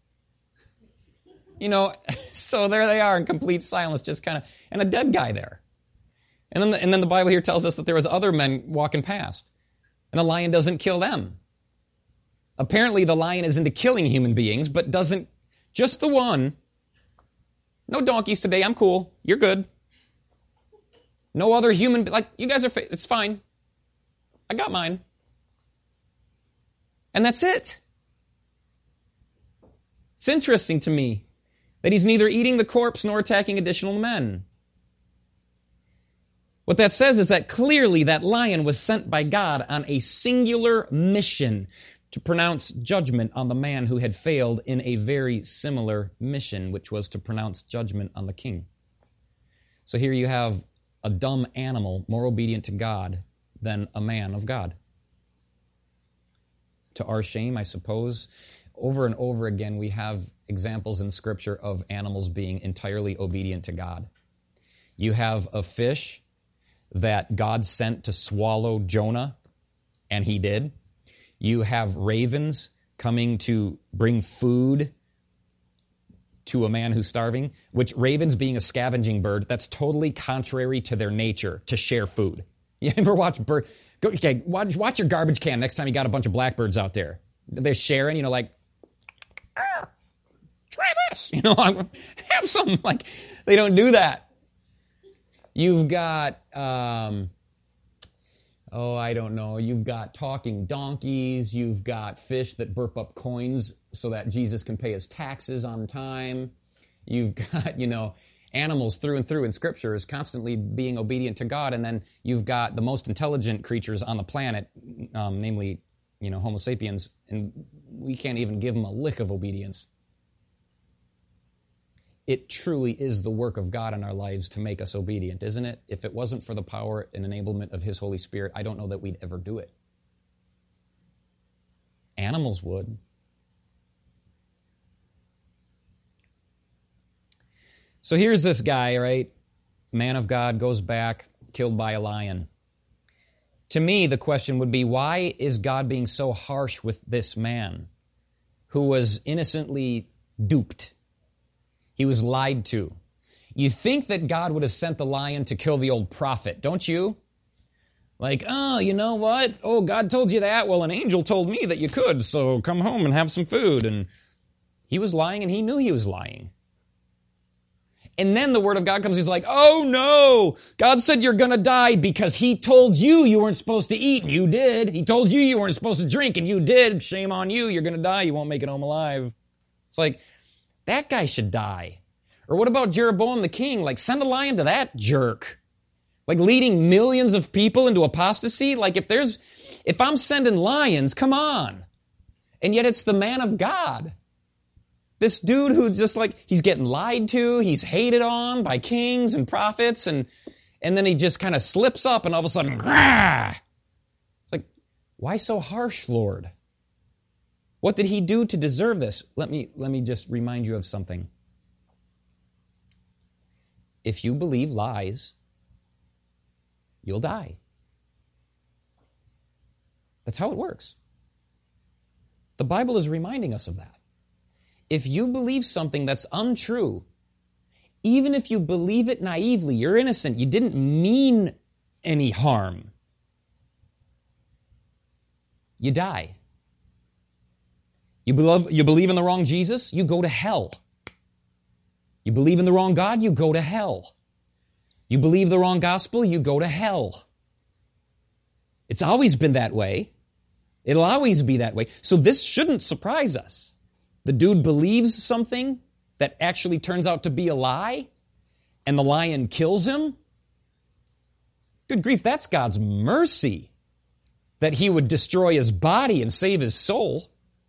So there they are in complete silence, just kind of... And a dead guy there. And then the Bible here tells us that there was other men walking past. And the lion doesn't kill them. Apparently the lion is into killing human beings, but doesn't... Just the one. No donkeys today, I'm cool. You're good. No other human... Like, you guys are... It's fine. I got mine. And that's it. It's interesting to me that he's neither eating the corpse nor attacking additional men. What that says is that clearly that lion was sent by God on a singular mission to pronounce judgment on the man who had failed in a very similar mission, which was to pronounce judgment on the king. So here you have a dumb animal more obedient to God than a man of God. To our shame, I suppose, over and over again we have examples in Scripture of animals being entirely obedient to God. You have a fish that God sent to swallow Jonah, and he did. You have ravens coming to bring food to a man who's starving, which ravens being a scavenging bird, that's totally contrary to their nature to share food. You ever watch watch your garbage can next time you got a bunch of blackbirds out there. They're sharing, like, try this, have some. Like, they don't do that. You've got, I don't know, you've got talking donkeys, you've got fish that burp up coins so that Jesus can pay his taxes on time. You've got, animals through and through in Scripture is constantly being obedient to God, and then you've got the most intelligent creatures on the planet, namely, Homo sapiens, and we can't even give them a lick of obedience. It truly is the work of God in our lives to make us obedient, isn't it? If it wasn't for the power and enablement of His Holy Spirit, I don't know that we'd ever do it. Animals would. So here's this guy, right? Man of God, goes back, killed by a lion. To me, the question would be, why is God being so harsh with this man who was innocently duped? He was lied to. You think that God would have sent the lion to kill the old prophet, don't you? Like, oh, you know what? Oh, God told you that? Well, an angel told me that you could, so come home and have some food. And he was lying, and he knew he was lying. And then the word of God comes, he's like, oh no, God said you're going to die because he told you weren't supposed to eat, and you did. He told you weren't supposed to drink, and you did. Shame on you, you're going to die, you won't make it home alive. It's like, that guy should die. Or what about Jeroboam the king? Like, send a lion to that jerk. Like, leading millions of people into apostasy? Like, if I'm sending lions, come on. And yet it's the man of God. This dude who just he's getting lied to, he's hated on by kings and prophets, and then he just kind of slips up and all of a sudden, grah! It's like, why so harsh, Lord? What did he do to deserve this? Let me just remind you of something. If you believe lies, you'll die. That's how it works. The Bible is reminding us of that. If you believe something that's untrue, even if you believe it naively, you're innocent, you didn't mean any harm, you die. You believe in the wrong Jesus, you go to hell. You believe in the wrong God, you go to hell. You believe the wrong gospel, you go to hell. It's always been that way. It'll always be that way. So this shouldn't surprise us. The dude believes something that actually turns out to be a lie, and the lion kills him. Good grief, that's God's mercy, that he would destroy his body and save his soul.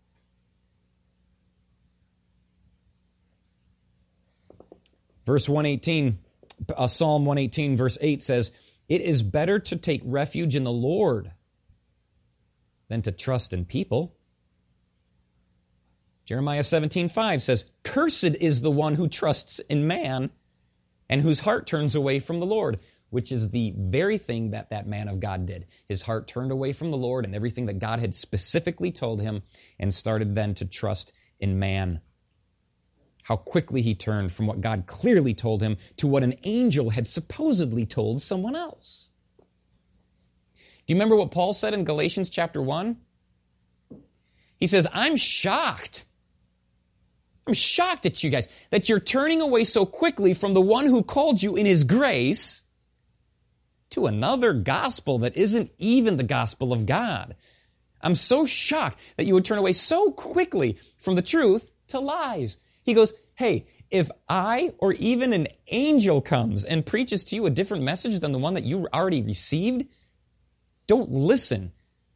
Verse 118, Psalm 118, verse 8 says, "It is better to take refuge in the Lord than to trust in people." Jeremiah 17:5 says, "Cursed is the one who trusts in man and whose heart turns away from the Lord," which is the very thing that man of God did. His heart turned away from the Lord and everything that God had specifically told him, and started then to trust in man. How quickly he turned from what God clearly told him to what an angel had supposedly told someone else. Do you remember what Paul said in Galatians chapter 1? He says, I'm shocked at you guys, that you're turning away so quickly from the one who called you in his grace to another gospel that isn't even the gospel of God. I'm so shocked that you would turn away so quickly from the truth to lies. He goes, hey, if I or even an angel comes and preaches to you a different message than the one that you already received, don't listen.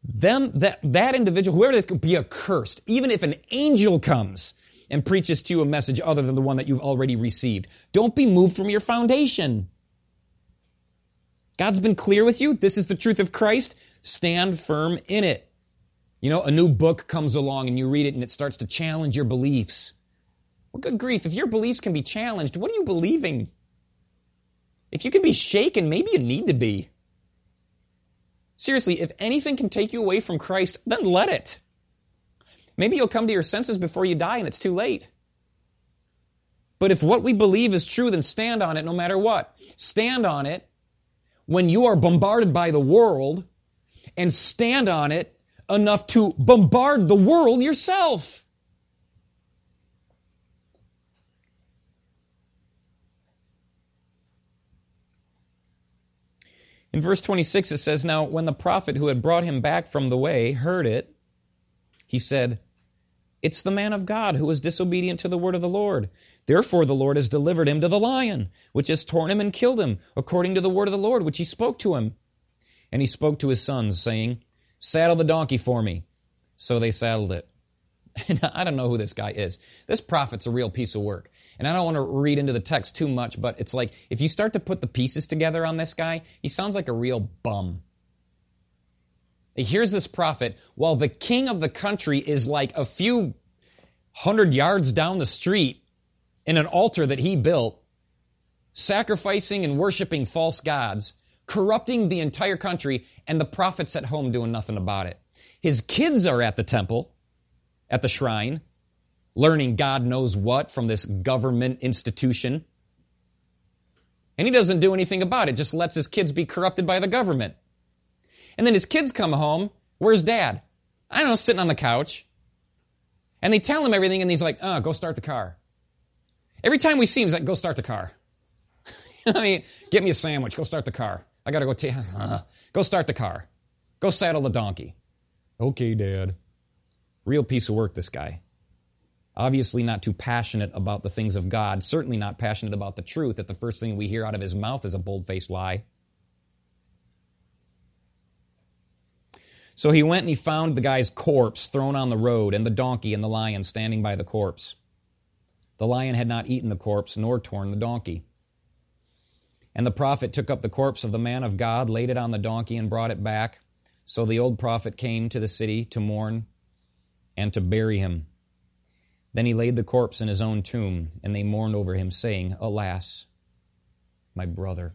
that individual, whoever this could be, accursed, even if an angel comes and preaches to you a message other than the one that you've already received. Don't be moved from your foundation. God's been clear with you. This is the truth of Christ. Stand firm in it. You know, a new book comes along and you read it and it starts to challenge your beliefs. Well, good grief, if your beliefs can be challenged, what are you believing? If you can be shaken, maybe you need to be. Seriously, if anything can take you away from Christ, then let it. Maybe you'll come to your senses before you die and it's too late. But if what we believe is true, then stand on it no matter what. Stand on it when you are bombarded by the world, and stand on it enough to bombard the world yourself. In verse 26 it says, "Now when the prophet who had brought him back from the way heard it, he said, 'It's the man of God who was disobedient to the word of the Lord. Therefore the Lord has delivered him to the lion, which has torn him and killed him, according to the word of the Lord, which he spoke to him.' And he spoke to his sons, saying, 'Saddle the donkey for me.' So they saddled it." And I don't know who this guy is. This prophet's a real piece of work. And I don't want to read into the text too much, but it's like, if you start to put the pieces together on this guy, he sounds like a real bum. Here's this prophet, while the king of the country is like a few 100 yards down the street in an altar that he built, sacrificing and worshiping false gods, corrupting the entire country, and the prophet's at home doing nothing about it. His kids are at the temple, at the shrine, learning God knows what from this government institution. And he doesn't do anything about it, just lets his kids be corrupted by the government. And then his kids come home, where's Dad? I don't know, sitting on the couch. And they tell him everything, and he's like, go start the car. Every time we see him, he's like, go start the car. I mean, get me a sandwich, go start the car. I got to go go start the car. Go saddle the donkey. Okay, Dad. Real piece of work, this guy. Obviously not too passionate about the things of God, certainly not passionate about the truth, that the first thing we hear out of his mouth is a bold-faced lie. So he went and he found the guy's corpse thrown on the road, and the donkey and the lion standing by the corpse. The lion had not eaten the corpse, nor torn the donkey. And the prophet took up the corpse of the man of God, laid it on the donkey, and brought it back. So the old prophet came to the city to mourn and to bury him. Then he laid the corpse in his own tomb, and they mourned over him, saying, "Alas, my brother."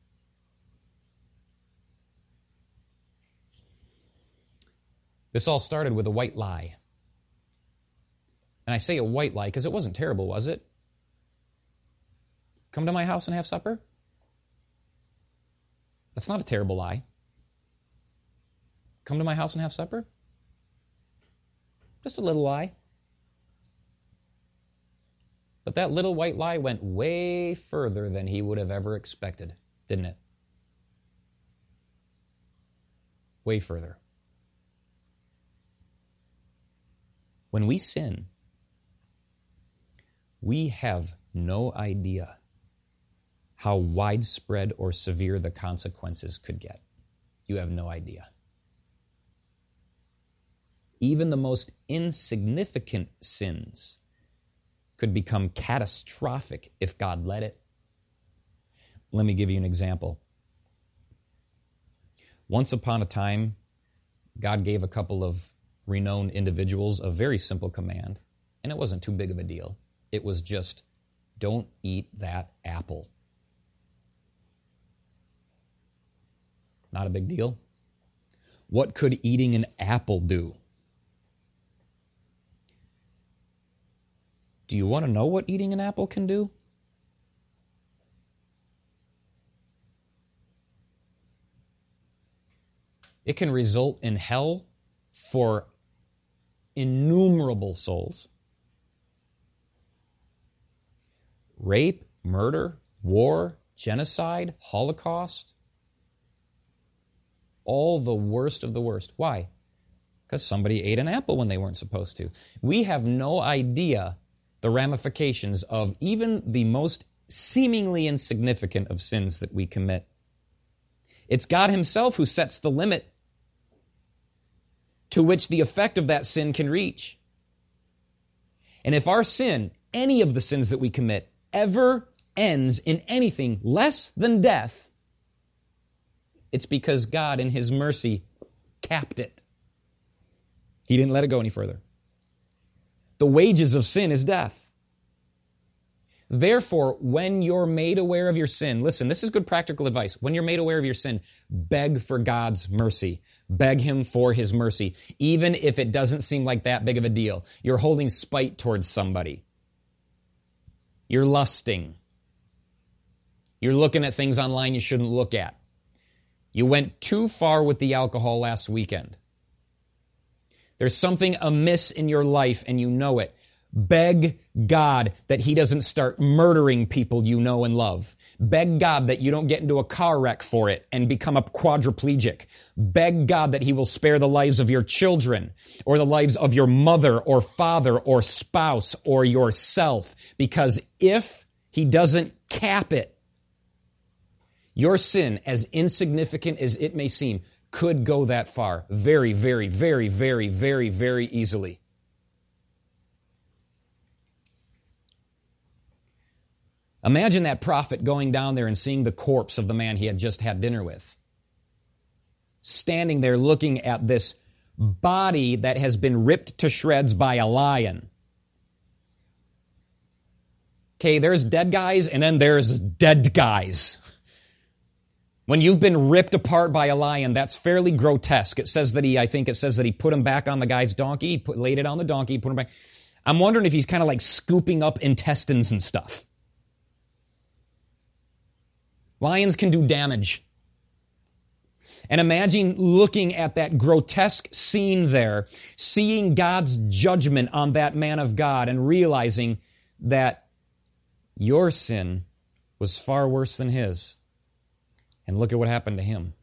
This all started with a white lie. And I say a white lie because it wasn't terrible, was it? Come to my house and have supper? That's not a terrible lie. Come to my house and have supper? Just a little lie. But that little white lie went way further than he would have ever expected, didn't it? Way further. When we sin, we have no idea how widespread or severe the consequences could get. You have no idea. Even the most insignificant sins could become catastrophic if God let it. Let me give you an example. Once upon a time, God gave a couple of renowned individuals a very simple command, and it wasn't too big of a deal. It was just, don't eat that apple. Not a big deal. What could eating an apple do? Do you want to know what eating an apple can do? It can result in hell for innumerable souls. Rape, murder, war, genocide, Holocaust. All the worst of the worst. Why? Because somebody ate an apple when they weren't supposed to. We have no idea the ramifications of even the most seemingly insignificant of sins that we commit. It's God himself who sets the limit. to which the effect of that sin can reach. And if our sin, any of the sins that we commit, ever ends in anything less than death, it's because God in His mercy capped it. He didn't let it go any further. The wages of sin is death. Therefore, when you're made aware of your sin, listen, this is good practical advice. When you're made aware of your sin, beg for God's mercy. Beg Him for His mercy, even if it doesn't seem like that big of a deal. You're holding spite towards somebody. You're lusting. You're looking at things online you shouldn't look at. You went too far with the alcohol last weekend. There's something amiss in your life and you know it. Beg God that He doesn't start murdering people you know and love. Beg God that you don't get into a car wreck for it and become a quadriplegic. Beg God that He will spare the lives of your children or the lives of your mother or father or spouse or yourself. Because if He doesn't cap it, your sin, as insignificant as it may seem, could go that far very, very, very, very, very, very easily. Imagine that prophet going down there and seeing the corpse of the man he had just had dinner with. Standing there looking at this body that has been ripped to shreds by a lion. Okay, there's dead guys and then there's dead guys. When you've been ripped apart by a lion, that's fairly grotesque. It says that he put him back on the guy's donkey, laid it on the donkey, put him back. I'm wondering if he's kind of like scooping up intestines and stuff. Lions can do damage. And imagine looking at that grotesque scene there, seeing God's judgment on that man of God and realizing that your sin was far worse than his. And look at what happened to him.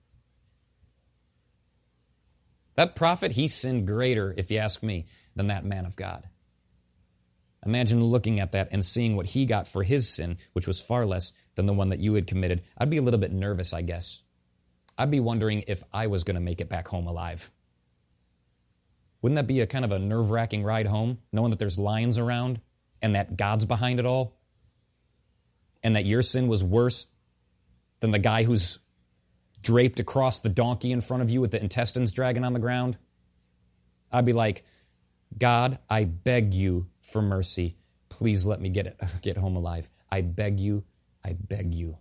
That prophet, he sinned greater, if you ask me, than that man of God. Imagine looking at that and seeing what he got for his sin, which was far less than the one that you had committed. I'd be a little bit nervous, I guess. I'd be wondering if I was going to make it back home alive. Wouldn't that be a kind of a nerve-wracking ride home, knowing that there's lions around and that God's behind it all? And that your sin was worse than the guy who's draped across the donkey in front of you with the intestines dragging on the ground? I'd be like, God, I beg you for mercy. Please let me get home alive. I beg you. I beg you.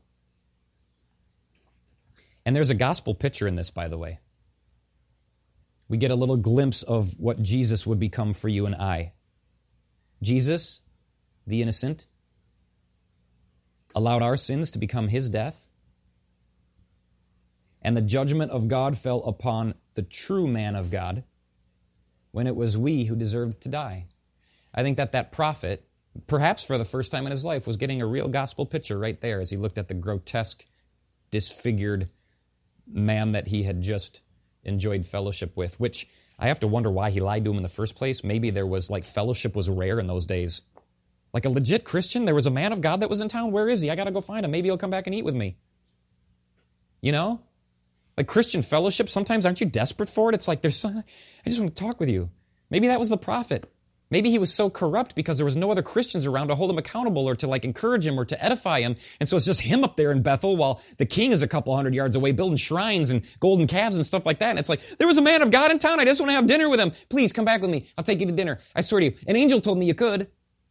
And there's a gospel picture in this, by the way. We get a little glimpse of what Jesus would become for you and I. Jesus, the innocent, allowed our sins to become His death. And the judgment of God fell upon the true man of God when it was we who deserved to die. I think that prophet, perhaps for the first time in his life, was getting a real gospel picture right there as he looked at the grotesque, disfigured man that he had just enjoyed fellowship with, which I have to wonder why he lied to him in the first place. Maybe there was, fellowship was rare in those days. Like a legit Christian, there was a man of God that was in town. Where is he? I got to go find him. Maybe he'll come back and eat with me. You know? Like Christian fellowship, sometimes aren't you desperate for it? It's like, I just want to talk with you. Maybe that was the prophet. Maybe he was so corrupt because there was no other Christians around to hold him accountable or to encourage him or to edify him. And so it's just him up there in Bethel while the king is a couple hundred yards away building shrines and golden calves and stuff like that. And it's like, there was a man of God in town. I just want to have dinner with him. Please come back with me. I'll take you to dinner. I swear to you. An angel told me you could.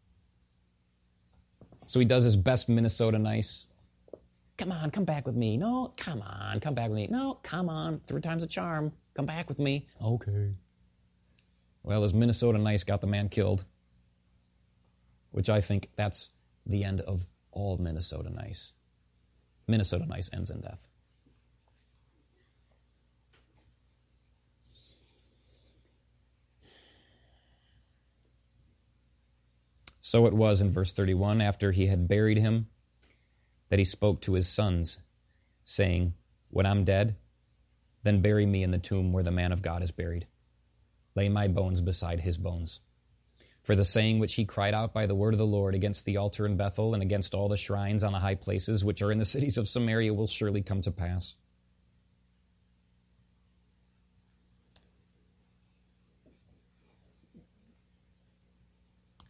So he does his best Minnesota nice. Come on, come back with me. No, come on, come back with me. No, come on. 3 times a charm. Come back with me. Okay. Well, his Minnesota nice got the man killed, which I think that's the end of all Minnesota nice. Minnesota nice ends in death. So it was in verse 31, after he had buried him, that he spoke to his sons, saying, when I'm dead, then bury me in the tomb where the man of God is buried. Lay my bones beside his bones. For the saying which he cried out by the word of the Lord against the altar in Bethel and against all the shrines on the high places which are in the cities of Samaria will surely come to pass.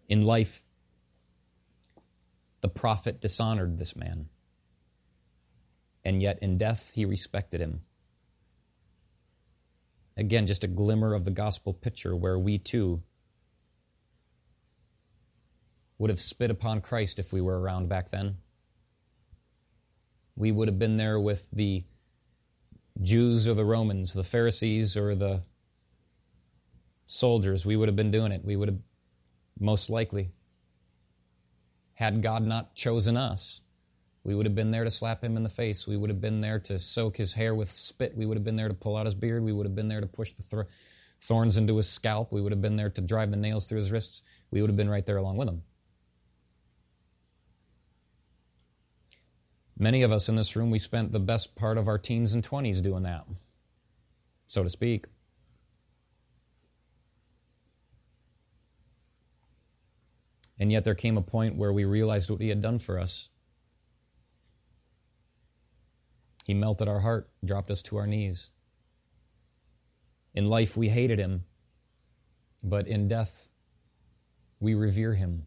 In life, the prophet dishonored this man, and yet in death he respected him. Again, just a glimmer of the gospel picture where we too would have spit upon Christ if we were around back then. We would have been there with the Jews or the Romans, the Pharisees or the soldiers. We would have been doing it. We would have most likely, had God not chosen us, we would have been there to slap him in the face. We would have been there to soak his hair with spit. We would have been there to pull out his beard. We would have been there to push the thorns into his scalp. We would have been there to drive the nails through his wrists. We would have been right there along with him. Many of us in this room, we spent the best part of our teens and 20s doing that, so to speak. And yet there came a point where we realized what he had done for us. He melted our heart, dropped us to our knees. In life, we hated him, but in death, we revere him.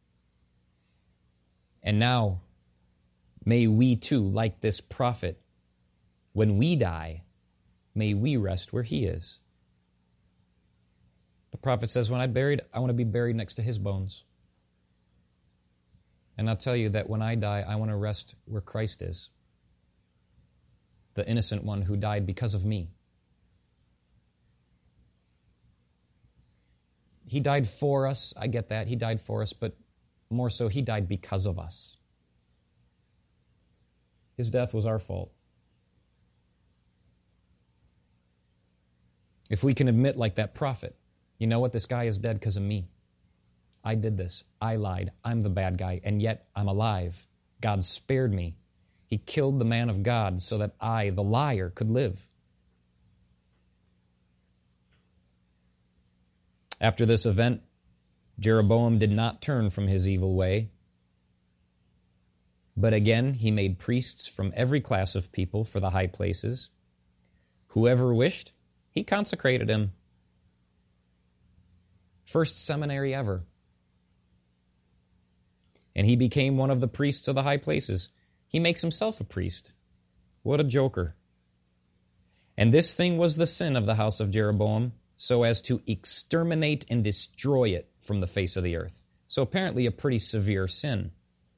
And now, may we too, like this prophet, when we die, may we rest where he is. The prophet says, when I'm buried, I want to be buried next to his bones. And I'll tell you that when I die, I want to rest where Christ is, the innocent one who died because of me. He died for us. I get that. He died for us, but more so, he died because of us. His death was our fault. If we can admit, like that prophet, you know what, this guy is dead because of me. I did this. I lied. I'm the bad guy, and yet I'm alive. God spared me. He killed the man of God so that I, the liar, could live. After this event, Jeroboam did not turn from his evil way, but again he made priests from every class of people for the high places. Whoever wished, he consecrated him. First seminary ever. And he became one of the priests of the high places. He makes himself a priest. What a joker. And this thing was the sin of the house of Jeroboam, so as to exterminate and destroy it from the face of the earth. So apparently a pretty severe sin.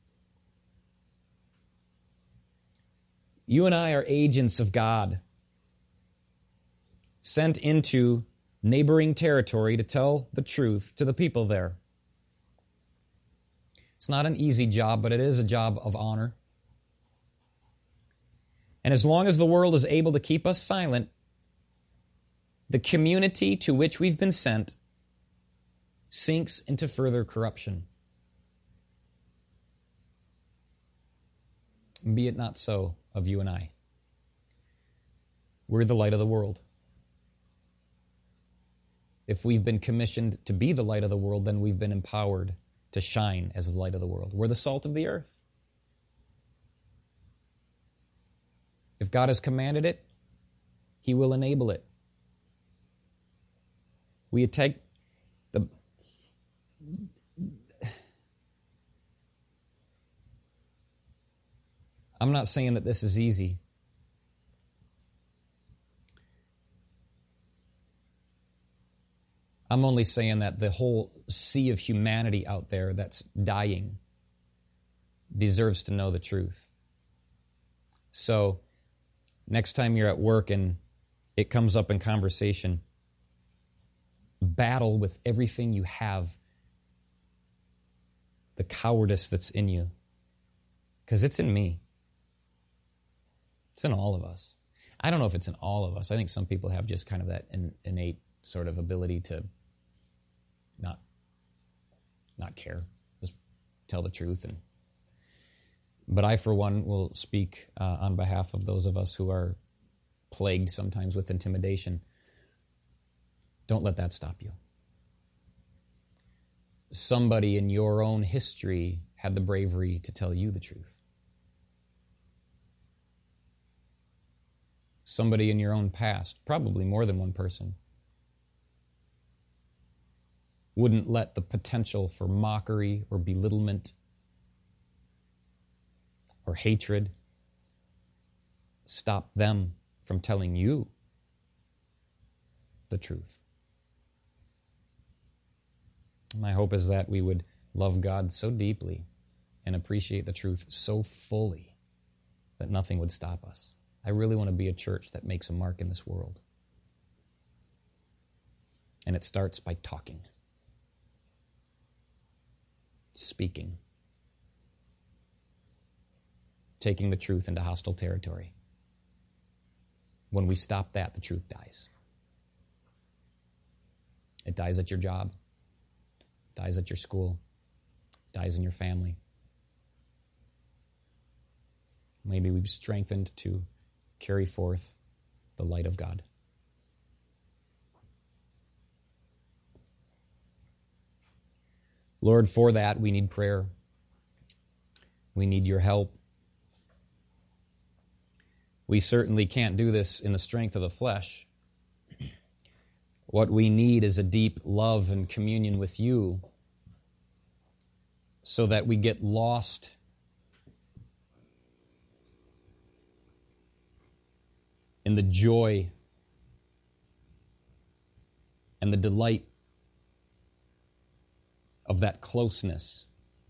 You and I are agents of God, sent into neighboring territory to tell the truth to the people there. It's not an easy job, but it is a job of honor. And as long as the world is able to keep us silent, the community to which we've been sent sinks into further corruption. Be it not so of you and I. We're the light of the world. If we've been commissioned to be the light of the world, then we've been empowered to shine as the light of the world. We're the salt of the earth. If God has commanded it, he will enable it. We take the... I'm not saying that this is easy. I'm only saying that the whole sea of humanity out there that's dying deserves to know the truth. So, next time you're at work and it comes up in conversation, battle with everything you have the cowardice that's in you. Because it's in me. It's in all of us. I don't know if it's in all of us. I think some people have just kind of that innate sort of ability to not care, just tell the truth. But I, for one, will speak on behalf of those of us who are plagued sometimes with intimidation. Don't let that stop you. Somebody in your own history had the bravery to tell you the truth. Somebody in your own past, probably more than one person, wouldn't let the potential for mockery or belittlement or hatred stop them from telling you the truth. My hope is that we would love God so deeply and appreciate the truth so fully that nothing would stop us. I really want to be a church that makes a mark in this world. And it starts by talking, speaking, taking the truth into hostile territory. When we stop that, the truth dies. It dies at your job, dies at your school, dies in your family. Maybe we've strengthened to carry forth the light of God. Lord, for that we need prayer. We need your help. We certainly can't do this in the strength of the flesh. What we need is a deep love and communion with you so that we get lost in the joy and the delight of that closeness,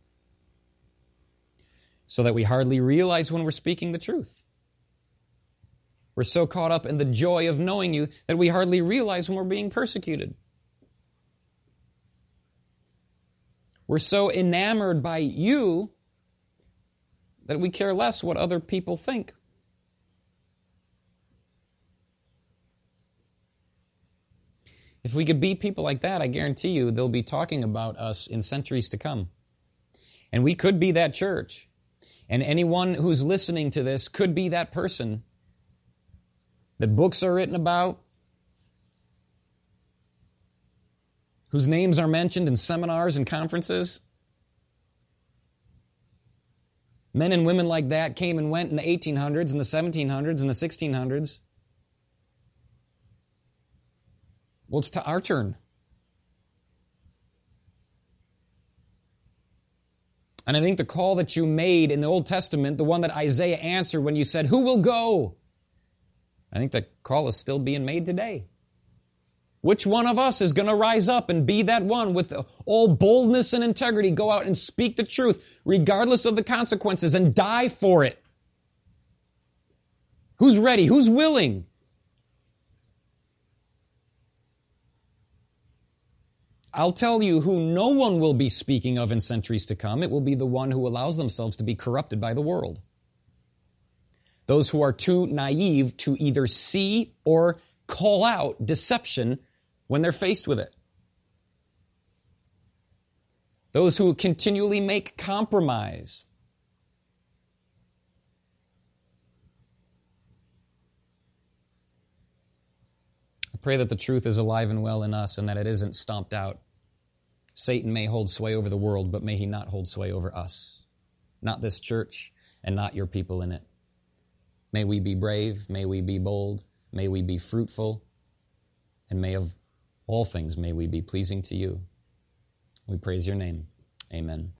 so that we hardly realize when we're speaking the truth. We're so caught up in the joy of knowing you that we hardly realize when we're being persecuted. We're so enamored by you that we care less what other people think. If we could be people like that, I guarantee you they'll be talking about us in centuries to come. And we could be that church. And anyone who's listening to this could be that person that books are written about, whose names are mentioned in seminars and conferences. Men and women like that came and went in the 1800s and the 1700s and the 1600s. Well, it's to our turn. And I think the call that you made in the Old Testament, the one that Isaiah answered when you said, "Who will go?" I think the call is still being made today. Which one of us is going to rise up and be that one with all boldness and integrity, go out and speak the truth, regardless of the consequences, and die for it? Who's ready? Who's willing? I'll tell you who no one will be speaking of in centuries to come. It will be the one who allows themselves to be corrupted by the world. Those who are too naive to either see or call out deception when they're faced with it. Those who continually make compromise. I pray that the truth is alive and well in us and that it isn't stomped out. Satan may hold sway over the world, but may he not hold sway over us. Not this church and not your people in it. May we be brave, may we be bold, may we be fruitful, and may of all things may we be pleasing to you. We praise your name. Amen.